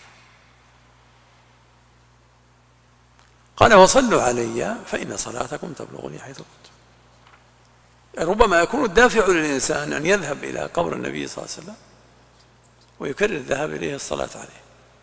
قال: وصلوا علي فإن صلاتكم تبلغني حيث كنتم. ربما يكون الدافع للإنسان أن يذهب إلى قبر النبي صلى الله عليه وسلم ويكرر الذهاب إليه الصلاة عليه.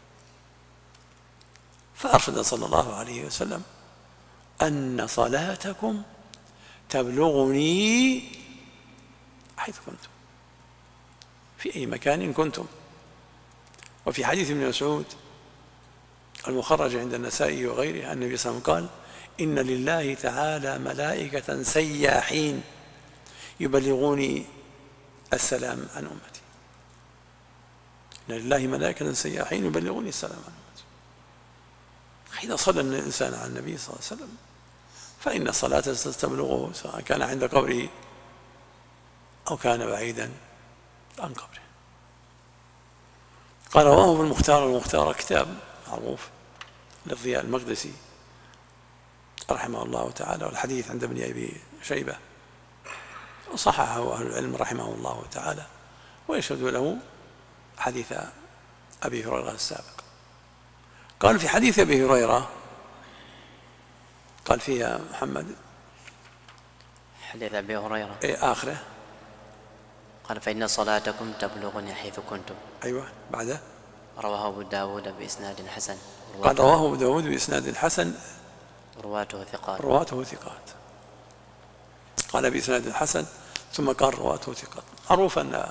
فأرشد صلى الله عليه وسلم أن صلاتكم تبلغني حيث كنتم، في أي مكان كنتم. وفي حديث ابن مسعود المخرج عند النسائي وغيره أن النبي صلى الله عليه وسلم قال: إن لله تعالى ملائكة سياحين يبلغوني السلام عن أمتي. إن لله ملائكة سياحين يبلغوني السلام عن أمتي. حين صلى الإنسان على النبي صلى الله عليه وسلم فإن الصلاة تستبلغه سواء كان عند قبره أو كان بعيدا عن قبره. قال: رواه المختار. المختار كتاب معروف للضياء المقدسي رحمه الله تعالى، والحديث عند ابن أبي شيبة، وصححه أهل العلم رحمه الله تعالى، ويشهد له حديث أبي هريرة السابق. قال في حديث أبي هريرة، قال فيها محمد حديث أبي هريرة آخره، قال: فإن صلاتكم تبلغني حيث كنتم. أيوة بعده. رواه أبو داود بإسناد حسن. قال: رواه أبو داود بإسناد حسن رواته ثقات. رواته ثقات. قال بإسناد حسن ثم قال رواته ثقات. معروف أن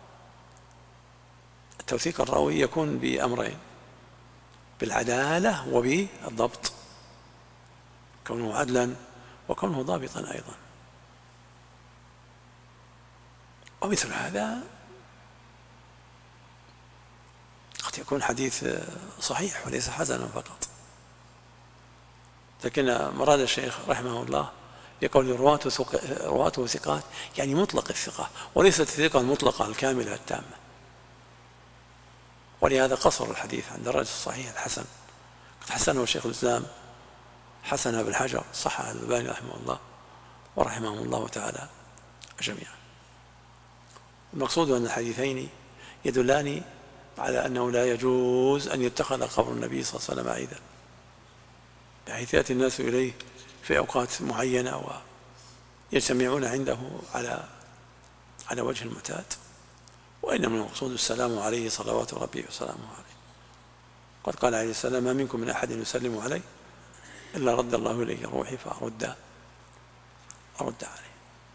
التوثيق الراوي يكون بأمرين: بالعدالة وبالضبط، كونه عدلا وكونه ضابطا أيضا. ومثل هذا قد يكون حديث صحيح وليس حسنا فقط، لكن مراد الشيخ رحمه الله يقول رواته ثقات، يعني مطلق الثقة، وليست الثقة المطلقة الكاملة التامة. ولهذا قصر الحديث عن درجة الصحيح الحسن. قد حسنه شيخ الإسلام حسن بن حجر، صحح الألباني رحمه الله ورحمهم الله تعالى جميعا. المقصود أن الحديثين يدلان على أنه لا يجوز أن يتخذ قبر النبي صلى الله عليه وسلم عيدا، بحيث يأتي الناس إليه في أوقات معينة ويجتمعون عنده على وجه المعتاد، وإنما المقصود السلام عليه صلوات ربي وسلامه عليه. قد قال عليه السلام: ما منكم من أحد يسلم عليه إلا رد الله إليه روحي فأرد عليه.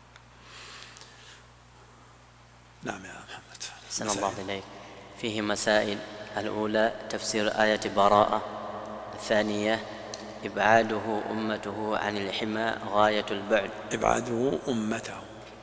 نعم يا محمد. أحسن الله إليك. فيه مسائل: الأولى تفسير آية براءة. الثانية إبعاده أمته عن الحمى غاية البعد. إبعاده أمته.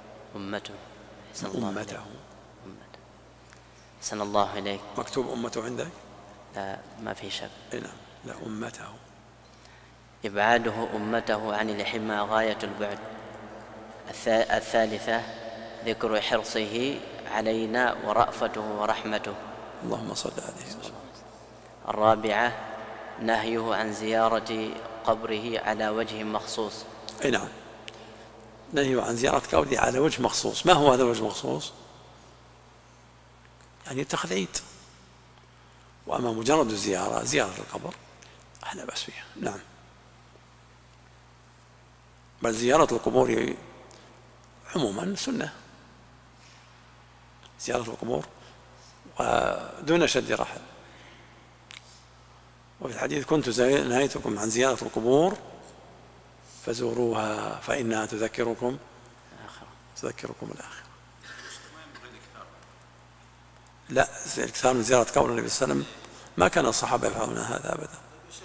أحسن الله إليك. مكتوب أمته عندك؟ لا، ما في شك. نعم، لا، أمته. إبعاده أمته عن الحمى غاية البعد. الثالثة ذكر حرصه علينا ورأفته ورحمته. اللهم صل عليه وسلم. الرابعة نهيه عن زيارة قبره على وجه مخصوص. أي نعم، نهيه عن زيارة قبره على وجه مخصوص. ما هو هذا الوجه المخصوص؟ يعني يتخذ عيد. وأما مجرد الزيارة، زيارة القبر، لا بأس فيها. نعم، بل زيارة القبور عموما سنة، زيارة القبور ودون شد رحل. وفي الحديث: كنت نهيتكم عن زيارة القبور فزوروها فإنها تذكركم الآخرة. لا، الإكثار من زيارة قبر النبي صلى الله عليه وسلم ما كان الصحابة يفعلون هذا أبدا.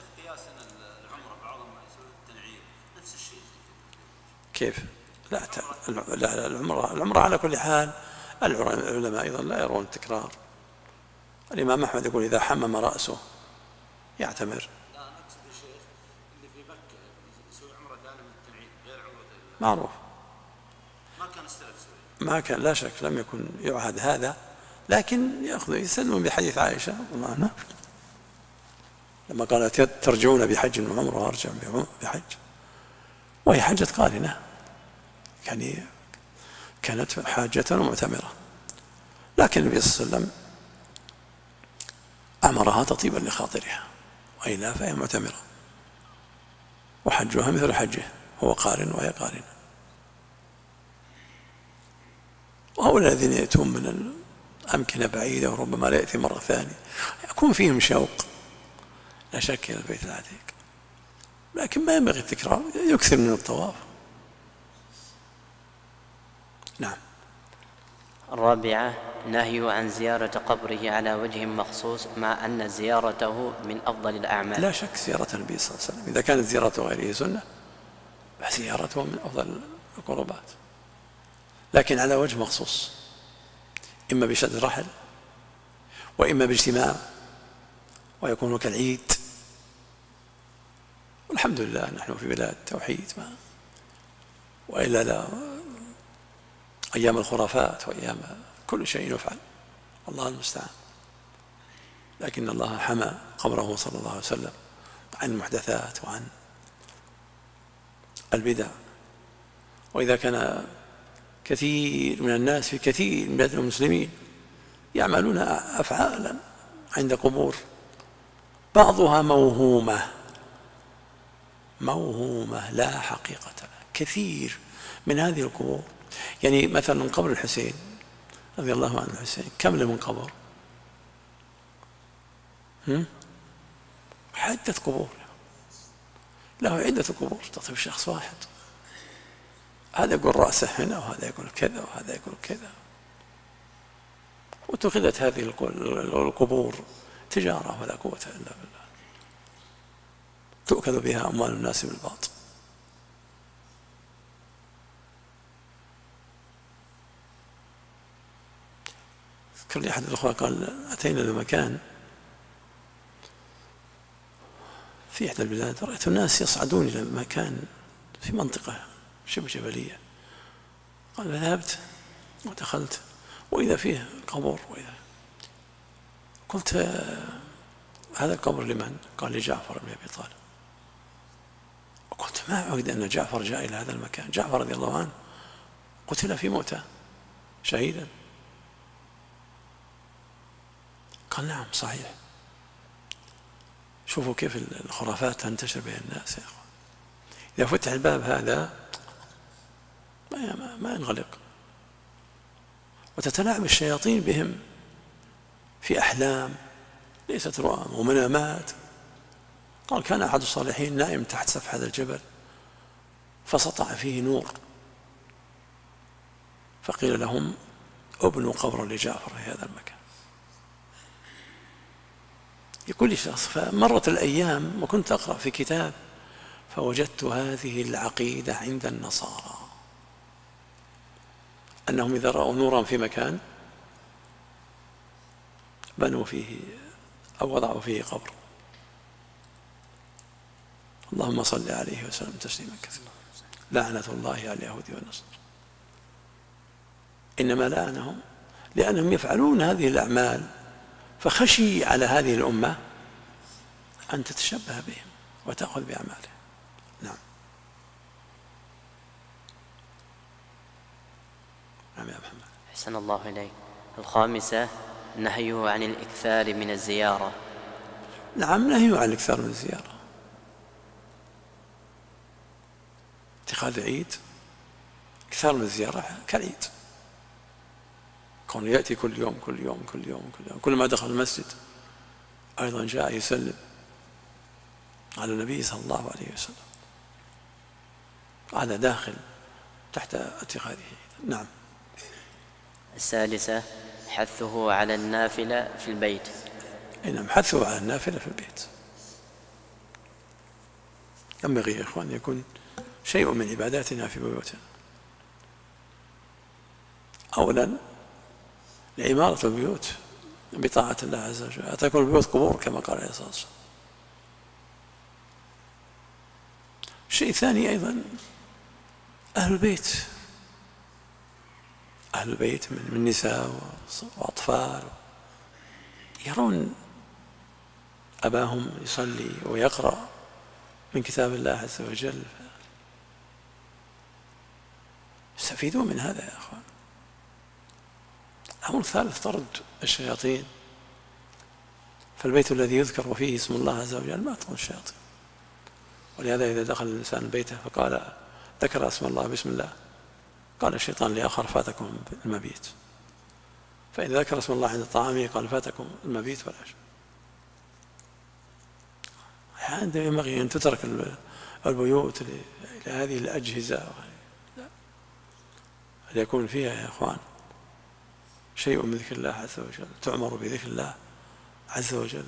كيف؟ لا، العمرة على كل حال العلماء أيضا لا يرون التكرار. الإمام أحمد يقول: إذا حمم رأسه يعتمر. لا، نقصد يا شيخ اللي في مكة يسوي عمرة ثانية من التنعيم غير عمرة معروف. ما كان استلف سوي. ما كان، لا شك لم يكن يعهد هذا، لكن يسلم بحديث عائشة الله عنها لما قالت: ترجعون بحج وعمرة وأرجع بحج، وهي حجة قارنة، يعني كانت حاجة ومعتمرة. لكن النبي صلى الله عليه وسلم أمرها تطيبا لخاطرها، وإلا فهي معتمرة، وحجها مثل حجه، هو قارن وهي قارنة. وهؤلاء الذين يأتون من أمكنة بعيدة وربما لا يأتي مرة ثانية، يكون فيهم شوق لا شك إلى البيت العتيق، لكن ما ينبغي التكرار، يكثر من الطواف. نعم. الرابعة نهي عن زيارة قبره على وجه مخصوص مع أن زيارته من أفضل الأعمال. لا شك زيارة النبي صلى الله عليه وسلم إذا كانت زيارته غيره سنة فزيارته من أفضل القربات، لكن على وجه مخصوص، إما بشد رحل وإما باجتماع ويكون كالعيد، والحمد لله نحن في بلاد توحيد، ما وإلا لا أيام الخرافات وأيام كل شيء يفعل، الله المستعان. لكن الله حمى قبره صلى الله عليه وسلم عن المحدثات وعن البدع. وإذا كان كثير من الناس في كثير من بلاد المسلمين يعملون أفعالا عند قبور بعضها موهومة لا حقيقة لها، كثير من هذه القبور، يعني مثلا قبر الحسين رضي الله عنه، الحسين كم له من قبر؟ عدة قبور، له عدة قبور تطيب شخص واحد، هذا يقول رأسه هنا وهذا يقول كذا وهذا يقول كذا، واتخذت هذه القبور تجارة ولا قوة إلا بالله، تؤكل بها أموال الناس بالباطل. ذكر لي أحد الأخوة قال أتينا لمكان في إحدى البلاد، رأيت الناس يصعدون إلى مكان في منطقة شبه جبلية، قال فذهبت ودخلت وإذا فيه قبور، وإذا قلت هذا القبر لمن؟ قال لجعفر بن أبي طالب. وقلت ما أعتقد أن جعفر جاء إلى هذا المكان، جعفر رضي الله عنه قتل في موته شهيدا. قال نعم صحيح. شوفوا كيف الخرافات تنتشر بين الناس يا أخوان، إذا فتح الباب هذا ما ينغلق، وتتلاعب الشياطين بهم في أحلام ليست رؤى ومنامات. قال كان أحد الصالحين نائم تحت سفح هذا الجبل فسطع فيه نور، فقيل لهم ابنوا قبرا لجعفر في هذا المكان. يقول لي شخص فمرت الأيام وكنت أقرأ في كتاب فوجدت هذه العقيدة عند النصارى، أنهم إذا رأوا نورا في مكان بنوا فيه أو وضعوا فيه قبر. اللهم صل عليه وسلم تسليما كثيرا. لعنة الله على اليهود والنصارى، إنما لعنهم لأنهم يفعلون هذه الأعمال، فخشي على هذه الأمة أن تتشبه بهم وتأخذ بأعمالهم. نعم. نعم يا محمد. أحسن الله إليك. الخامسة نهيه عن الإكثار من الزيارة. نعم نهيه عن الإكثار من الزيارة، اتخاذ عيد إكثار من الزيارة كالعيد، كونه يأتي كل يوم كل يوم كل يوم كل يوم، كل ما دخل المسجد أيضا جاء يسلم على النبي صلى الله عليه وسلم، هذا داخل تحت اتخاذه عيدا. نعم. السادسة حثه على النافلة في البيت. نعم حثه على النافلة في البيت. ينبغي يا إخوان يكون شيء من عباداتنا في بيوتنا، أولا لعمارة البيوت بطاعة الله عز وجل، تكون البيوت قبور كما قال عليه الصلاة والسلام. الشيء الثاني أيضا أهل البيت، أهل البيت من نساء وأطفال يرون أباهم يصلي ويقرأ من كتاب الله عز وجل، يستفيدون من هذا يا أخوان. الأمر الثالث طرد الشياطين، فالبيت الذي يذكر فيه اسم الله عز وجل ما تطرد الشياطين، ولهذا إذا دخل الإنسان بيته فقال ذكر اسم الله بسم الله قال الشيطان لآخر فاتكم المبيت. فإذا ذكر اسم الله عند طعامه قال فاتكم المبيت والعشاء. أحيانا ينبغي أن تترك البيوت لهذه الأجهزة، ليكون فيها يا إخوان شيء من ذكر الله عز وجل، تؤمر بذكر الله عز وجل،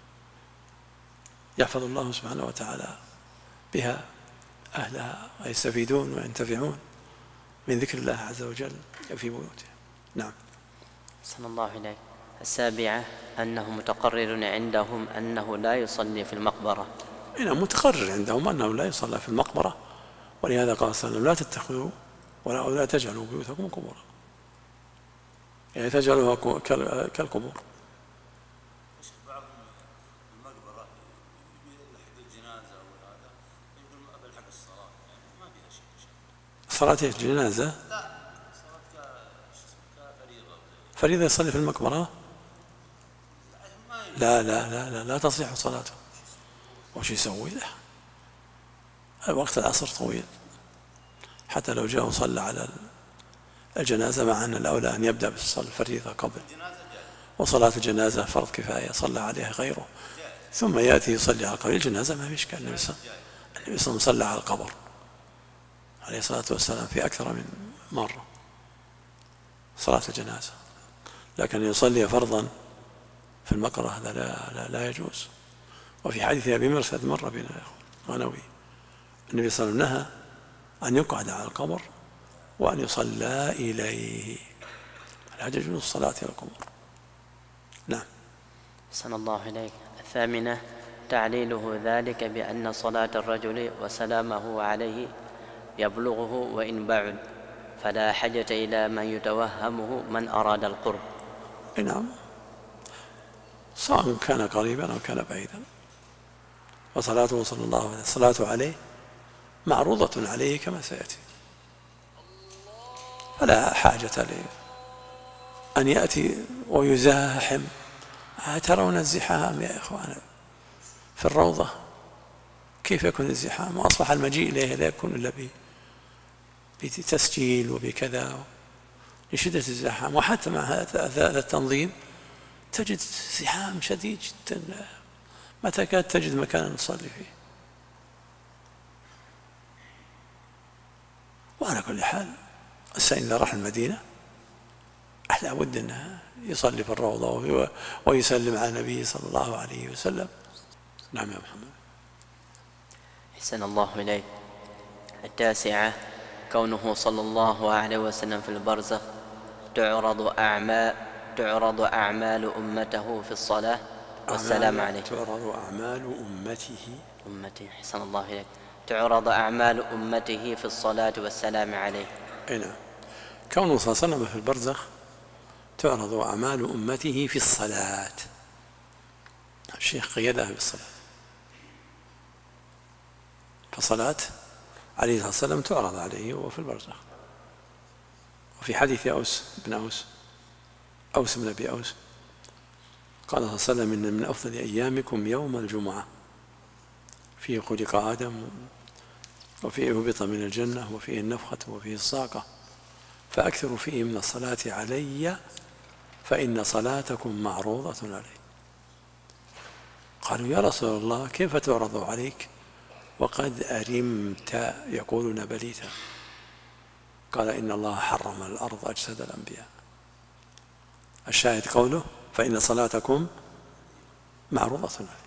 ويحفظ الله سبحانه وتعالى بها أهلها ويستفيدون وينتفعون من ذكر الله عز وجل في بيوتهم. نعم. صلى الله عليه. السابعة أنه متقرر عندهم أنه لا يصلي في المقبرة. نعم، متقرر عندهم أنه لا يصلى في المقبرة، ولهذا قال صلى الله عليه وسلم لا تتخذوا ولا تجعلوا بيوتكم قبورا، يعني تجعلوها كالقبور. بعض المقبرة يلحق الجنازة وهذا يقول بلحق الصلاة، يعني ما فيها شيء. صلاة الجنازة؟ لا، صلاة كفريضة. فريضة يصلي في المقبرة؟ لا لا لا لا, لا تصح صلاته. وش يسوي له؟ الوقت العصر طويل، حتى لو جاء وصلى على الجنازة، مع أن الأولى أن يبدأ بالصلاة الفريضة قبل، وصلاة الجنازة فرض كفاية صلى عليها غيره، ثم يأتي يصلي على القبر. الجنازة ما فيش، كان النبي صلى الله عليه وسلم صلى على القبر عليه الصلاة والسلام في أكثر من مرة صلاة الجنازة، لكن يصلي فرضا في المقبرة هذا لا يجوز. وفي حديث أبي مرثد مر بنا غنوي، النبي صلى الله عليه وسلم نهى أن يقعد على القبر وأن يصلى إليه، لا يجوز الصلاة إلى القبور. نعم. صلى الله عليه. الثامنة تعليله ذلك بأن صلاة الرجل وسلامه عليه يبلغه وإن بعد، فلا حاجة إلى من يتوهمه من أراد القرب. نعم، سواء كان قريبا أو كان بعيدا، وصلاته صلى الله عليه وسلم الصلاة عليه معروضة عليه كما سيأتي، فلا حاجة لي أن يأتي ويزاحم. ترون الزحام يا إخوان في الروضة كيف يكون الزحام، وأصبح المجيء إليه لا يكون إلا بتسجيل وبكذا لشدة الزحام. وحتى مع هذا التنظيم تجد زحام شديد جدا، ما تكاد تجد مكانا نصلي فيه. وعلى كل حال الإنسان إذا راح المدينة أحلى ود أنه يصلي في الروضة ويسلم على النبي صلى الله عليه وسلم. نعم يا محمد. أحسن الله إليك. التاسعة كونه صلى الله عليه وسلم في البرزخ تعرض أعمال أمته في الصلاة والسلام عليه. تعرض أعمال أمته. أحسن الله إليك. تعرض أعمال أمته في الصلاة والسلام عليه. نعم. كونه صلى الله عليه وسلم في البرزخ تعرض أعمال أمته في الصلاة. الشيخ قيدها بالصلاة، فصلاة عليه الصلاة والسلام تعرض عليه وهو في البرزخ. وفي حديث أوس بن أبي أوس قال صلى الله عليه وسلم إن من أفضل أيامكم يوم الجمعة فيه خلق آدم وفيه هبط من الجنة وفيه النفخة وفيه الصاقة فأكثروا فيه من الصلاة علي فإن صلاتكم معروضة عليه. قالوا يا رسول الله كيف تعرض عليك وقد أرمت؟ يقولون بليتا. قال إن الله حرم الأرض أجساد الأنبياء. الشاهد قوله فإن صلاتكم معروضة عليه.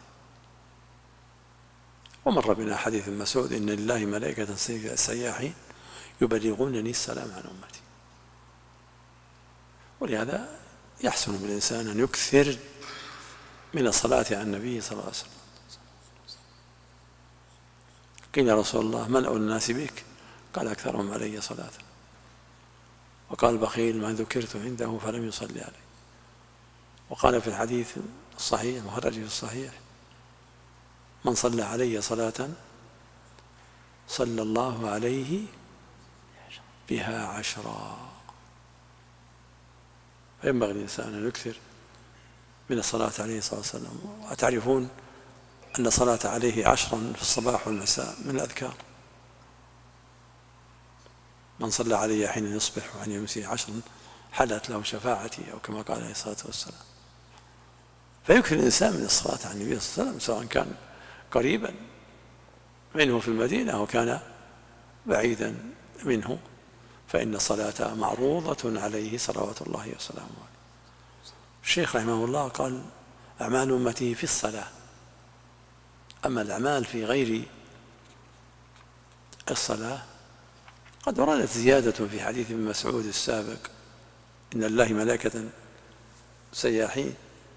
ومر بنا حديث مسعود إن لله ملائكة سياحين يبلغونني السلام عن أمتي. ولهذا يحسن بالإنسان أن يكثر من الصلاة على النبي صلى الله عليه وسلم. قيل يا رسول الله من أولى الناس بك؟ قال أكثرهم علي صلاة. وقال بخيل من ذكرت عنده فلم يصلي عليه. وقال في الحديث الصحيح مخرج في الصحيح من صلى علي صلاة صلى الله عليه بها 10. فينبغي الإنسان أن يكثر من الصلاة عليه الصلاة والسلام. وتعرفون أن الصلاة عليه 10 في الصباح والمساء من الأذكار. من صلى علي حين يصبح وحين يمسي حلت له شفاعتي، أو كما قال عليه الصلاة والسلام. فيكثر الإنسان من الصلاة على النبي صلى الله عليه وسلم، سواء كان قريبا منه في المدينة أو كان بعيدا منه، فإن الصلاة معروضة عليه صلوات الله وسلامه عليه. الشيخ رحمه الله قال: أعمال أمته في الصلاة. أما الأعمال في غير الصلاة قد وردت زيادة في حديث ابن مسعود السابق: إن لله ملائكة سياحين،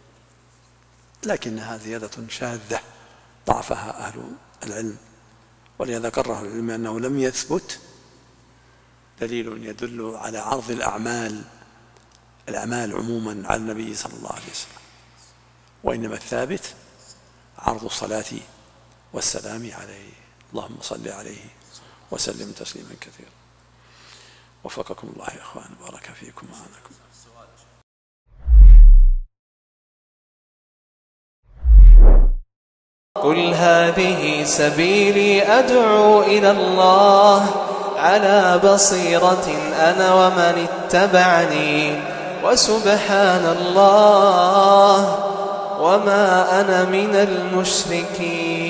لكنها زيادة شاذة ضعفها أهل العلم، ولهذا قرره العلم أنه لم يثبت دليل يدل على عرض الأعمال عموما على النبي صلى الله عليه وسلم، وإنما الثابت عرض الصلاة والسلام عليه. اللهم صل عليه وسلم تسليما كثيرا. وفقكم الله يا إخوان، بارك فيكم وعنكم. قل هذه سبيلي أدعو إلى الله على بصيرة أنا ومن اتبعني، وسبحان الله وما أنا من المشركين.